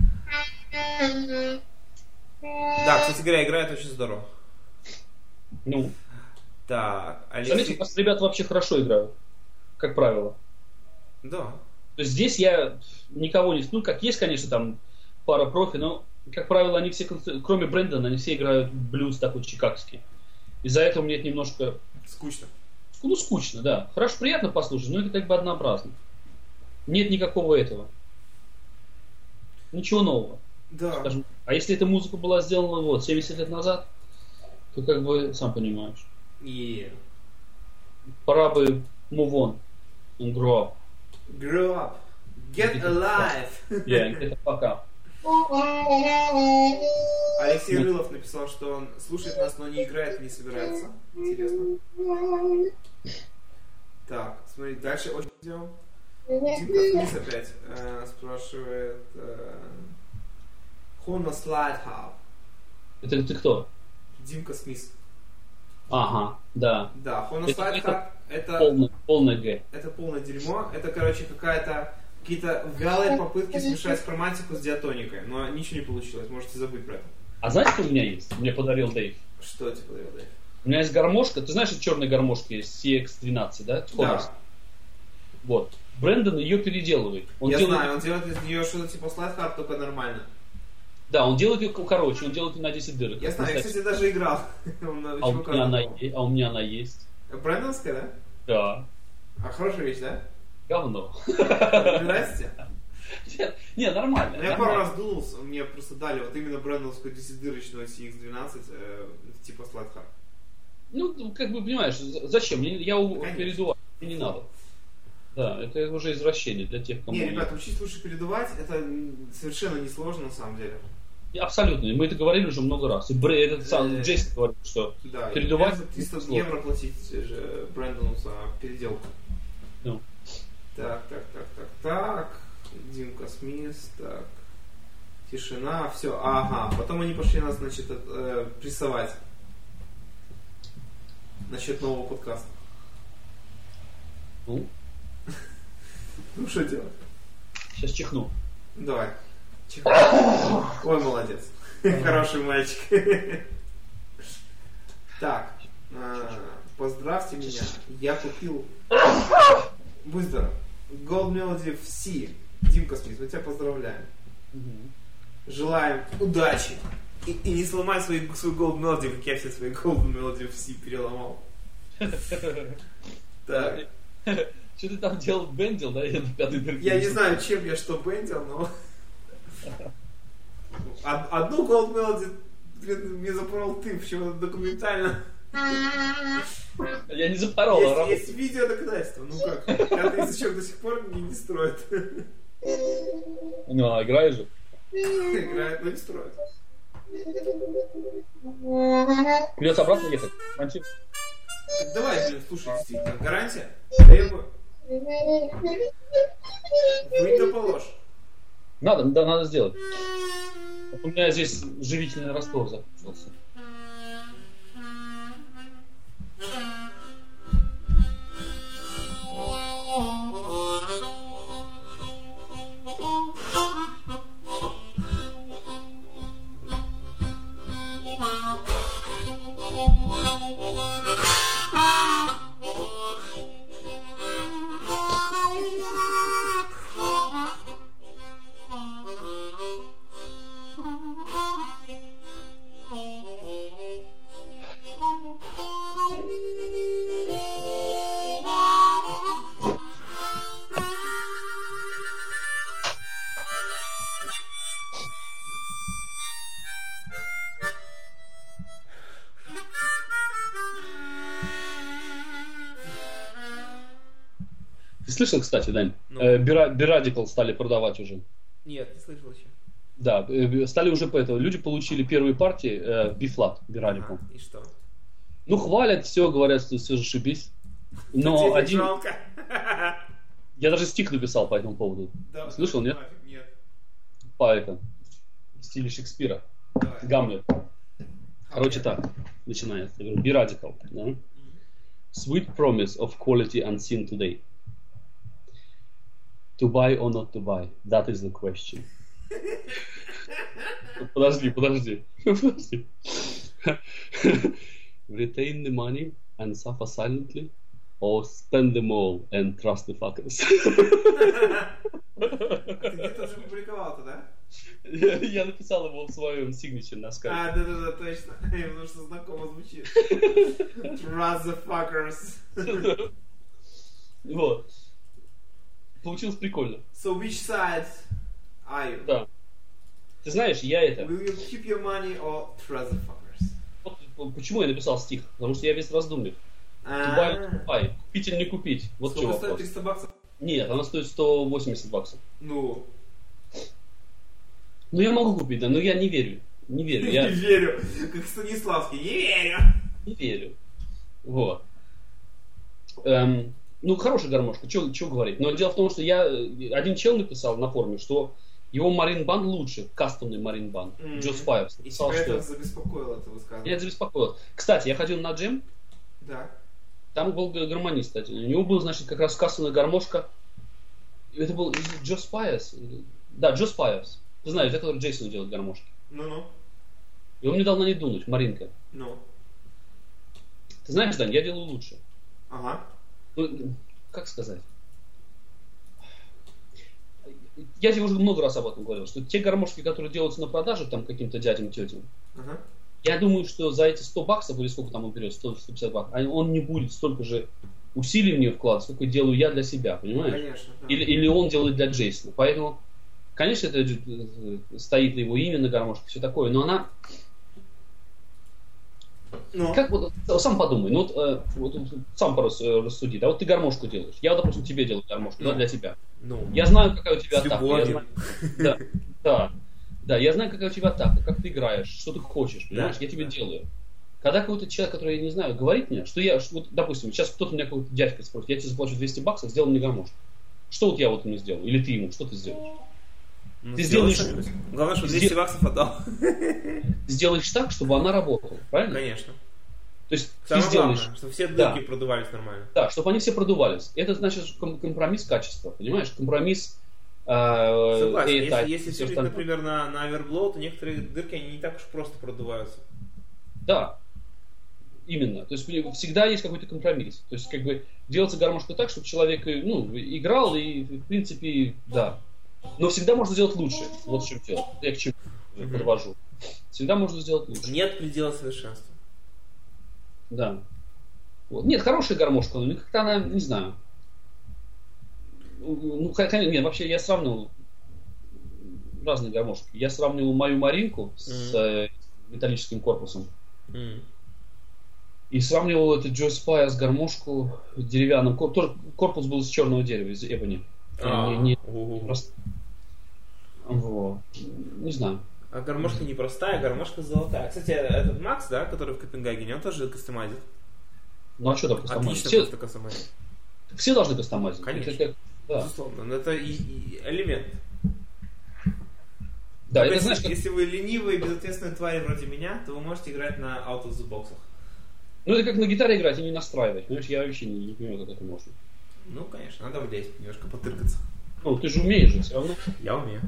Да, кстати говоря, играет очень здорово. Ну. Так, Алексей... Заметьте, у нас ребята вообще хорошо играют. Как правило. Да. То есть здесь я никого не... Ну, как есть, конечно, там пара профи, но, как правило, они все, кроме Брэндона, они все играют блюз такой чикагский. Из-за этого мне это немножко... Скучно. Ну, скучно, да. Хорошо, приятно послушать, но это как бы однообразно. Нет никакого этого. Ничего нового. Да. Скажем. А если эта музыка была сделана вот семьдесят лет назад, то как бы, сам понимаешь. Yeah. Пора бы move on and grow up. Grow up. Get alive. Yeah, это пока. Алексей Рылов написал, что он слушает нас, но не играет и не собирается. Интересно. Так, смотри, дальше очень идем. Димка Смис опять э, спрашивает э, Honda Slide Hub. Это ты кто? Димка Смис. Ага, да. Да, Honda Slide Hub это полное, полное Г. Это полное дерьмо. Это, короче, какая-то какие-то вялые попытки смешать хроматику с диатоникой, но ничего не получилось. Можете забыть про это. А знаешь, что у меня есть? Мне подарил Дэйв. Что тебе подарил Дэйв? У меня есть гармошка. Ты знаешь, что черная гармошка есть? си экс двенадцать, да? Да. Вот. Брэндон ее переделывает. Он Я делает... знаю, он делает из нее что-то типа слайд-хард, только нормально. Да, он делает ее короче, он делает ее на десять дырок. Я знаю, я, кстати, даже играл. А у, меня она, а у меня она есть. Брэндонская, да? Да. А хорошая вещь, да? Говно. Нравится тебе? Не, нормально. Я пару раз дунулся, мне просто дали вот именно брэндонскую десятидырочную си экс двенадцать типа слайд-хард. Ну, как бы, понимаешь, зачем? Я передуваю, мне не надо. Да, это уже извращение для тех, кому... Не, ребята, учись лучше передувать, это совершенно несложно на самом деле. Абсолютно, мы это говорили уже много раз. И Брэ, этот сам Джейсон говорит, что да, передувать... Да, триста евро платить же Брэндону за переделку. Ну. Так, так, так, так, так. Димка Смис, так. Тишина, все, ага. Потом они пошли нас, значит, э, прессовать. Насчет нового подкаста. Ну? Ну, что делать? Сейчас чихну. Давай. Чихну. Ой, молодец. Хороший мальчик. Так, поздравьте меня. Я купил... Будь здоров. Gold Melody в C. Димка Смит, мы тебя поздравляем. Желаем удачи. И, и не сломай свой, свой Gold Melody, как я все свои Gold Melody в C переломал. Так. Что ты там делал? Бендил, да? Я, я не знаю, чем я что бендил, но... Одну Gold Melody мне запорол ты, почему документально. Я не запорол. Есть, а есть видео доказательства. Ну как? Пятый язычок до сих пор мне не строит. Ну, а играешь же? Играет, но не строит. Придется обратно ехать. Монти. Давай, блин, слушай, действительно. Гарантия? Требую. Вынь да положь. Надо, да, надо сделать. Вот у меня здесь живительный раствор закончился. Слышал, кстати, Дань? Ну. Э, Бирадикл стали продавать уже. Нет, не слышал еще. Да, э, стали уже поэтому. Люди получили первые партии э, B-Flat, Бирадикл. Ага, и что? Ну, хвалят, все, говорят, что все зашибись. Но один... жалко. Я даже стих написал по этому поводу. Да, слышал, нет? Нет. По это. В стиле Шекспира. Давай. Гамлет. Короче, так. Начинается. Бирадикл. Да? Mm-hmm. Sweet promise of quality unseen today. To buy or not to buy? That is the question. Подожди, подожди. Подожди. Retain the money and suffer silently, or spend them all and trust the fuckers. Ты где-то уже публиковал-то, да? Я, я написал его в своем signature на скайпе. А, да-да-да, точно. Потому что знакомо звучит. Trust the fuckers. Вот. Получилось прикольно. So which side are you? Да. Ты знаешь, я это... Will you keep your money or trust the fuckers? Вот почему я написал стих? Потому что я весь раздумье. Buy, купить или не купить? Вот сколько стоит? триста баксов? Нет, она стоит сто восемьдесят баксов. Ну? Ну я могу купить, да, но я не верю. Не верю. Я... Не верю. Как Станиславский. Не верю. Не верю. Вот. Эм... Ну, хорошая гармошка, что говорить. Но дело в том, что я... Один чел написал на форуме, что его марин-банд лучше, кастомный марин-банд. Mm-hmm. Джо Спайерс. И тебя это забеспокоило, это высказывание? Меня это забеспокоило. Кстати, я ходил на джем. Да. Там был гармонист, кстати. У него был, значит, как раз кастомная гармошка. Это был Джо Спайерс. Да, Джо Спайерс. Ты знаешь, это который Джейсон делает гармошки. Ну-ну. И он мне дал на ней дунуть, маринка. Ну. Ты знаешь, Дань, я делаю лучше. Ага. Ну, как сказать? Я тебе уже много раз об этом говорил, что те гармошки, которые делаются на продаже там каким-то дядям, тетям, ага. Я думаю, что за эти сто баксов, или сколько там он берет, сто пятьдесят баксов, он не будет столько же усилий в нее вкладывать, сколько делаю я для себя, понимаешь? Конечно. Да. Или, или он делает для Джейсона. Поэтому, конечно, это стоит его имя на гармошке, все такое, но она... Ну. Как вот, сам подумай, ну вот, э, вот сам рассуди, да, вот ты гармошку делаешь, я, допустим, тебе делаю гармошку, ну. да, для тебя. Ну. Я знаю, какая у тебя С атака. Я знаю, да, да, да, я знаю, какая у тебя атака, как ты играешь, что ты хочешь, понимаешь, да, я тебе да. делаю. Когда какой-то человек, который я не знаю, говорит мне, что я, что, вот, допустим, сейчас кто-то меня какой-то дядька спросит, я тебе заплачу двести баксов, сделай мне гармошку. Что вот я вот ему сделаю? Или ты ему, что ты сделаешь? Ну, ты сделаешь... Главное, чтобы двести баксов отдал. Сделаешь так, чтобы она работала, правильно? Конечно. То есть самое ты сделаешь... главное, чтобы все дырки да. продувались нормально. Да, чтобы они все продувались. Это значит компромисс качества, понимаешь? Компромисс А, Согласен. и, да, Если, если всё судить, остальное. например, на, на Overblow, то некоторые дырки, они не так уж просто продуваются. Да, именно. То есть всегда есть какой-то компромисс. То есть как бы делается гармошка так, чтобы человек ну, играл и в принципе, да. Но всегда можно сделать лучше. Вот в чем дело. Я к чему Мгм. подвожу. Всегда можно сделать лучше. Нет предела совершенства. Да. Вот. Нет, хорошая гармошка, но как-то она, не знаю. Ну, хотя, нет, вообще я сравнивал разные гармошки. Я сравнивал мою Маринку с э, металлическим корпусом. М. И сравнивал это Joy Spire с гармошку деревянным. Кор- Тоже корпус был из черного дерева, из эбони. А, Не, не у-у-у. просто... Вот. Не знаю. А гармошка не простая, гармошка золотая. Кстати, этот Макс, да, который в Копенгагене, он тоже кастомайзит. Ну а что там кастомайзить? Отлично Все, просто кастомайзит. все должны кастомайзить. Конечно. Это как- да. Безусловно. Но это и, и элемент. Да, Только это если, знаешь, как... если вы ленивые и безответственные твари вроде меня, то вы можете играть на out of the box'ах. Ну это как на гитаре играть и не настраивать. Понимаешь, я вообще не, не понимаю, как это можно. Ну, конечно, надо влезть, немножко потыркаться. Ну, ты же умеешь же все равно. Я умею.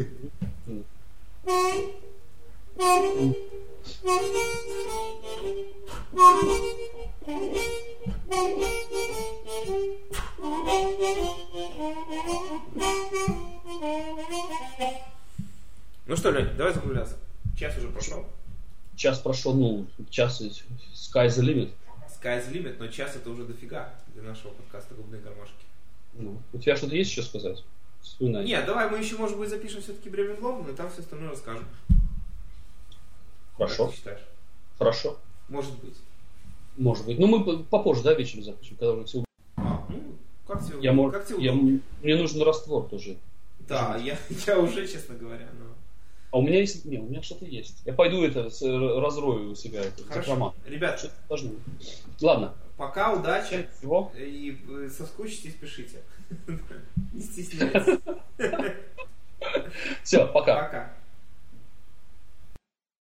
Ну что, Лень, давай закругляться. Час уже прошел. Час прошел, ну, час и sky's the limit. Sky's the limit, но час это уже дофига для нашего подкаста «Губные гармошки». Ну, у тебя что-то есть еще сказать? Вспоминай. Нет, давай мы еще, может быть, запишем все-таки Бревенлов, но там все остальное расскажем. Хорошо. Как ты считаешь? Хорошо. Может быть. Может быть. Ну, мы попозже, да, вечером запишем, когда уже все. А, ну, как тебе, Я, мог, как тебе я, удобно? мне нужен раствор тоже. Да, я, я уже, честно говоря, но... А у меня есть. Не, у меня что-то есть. Я пойду это с- разрою у себя это. Хорошо. закрома. Ребят, Что-то должно. Ладно. пока, удачи. Всего. И э, соскучитесь, пишите. Не стесняйтесь. Все, пока. Пока.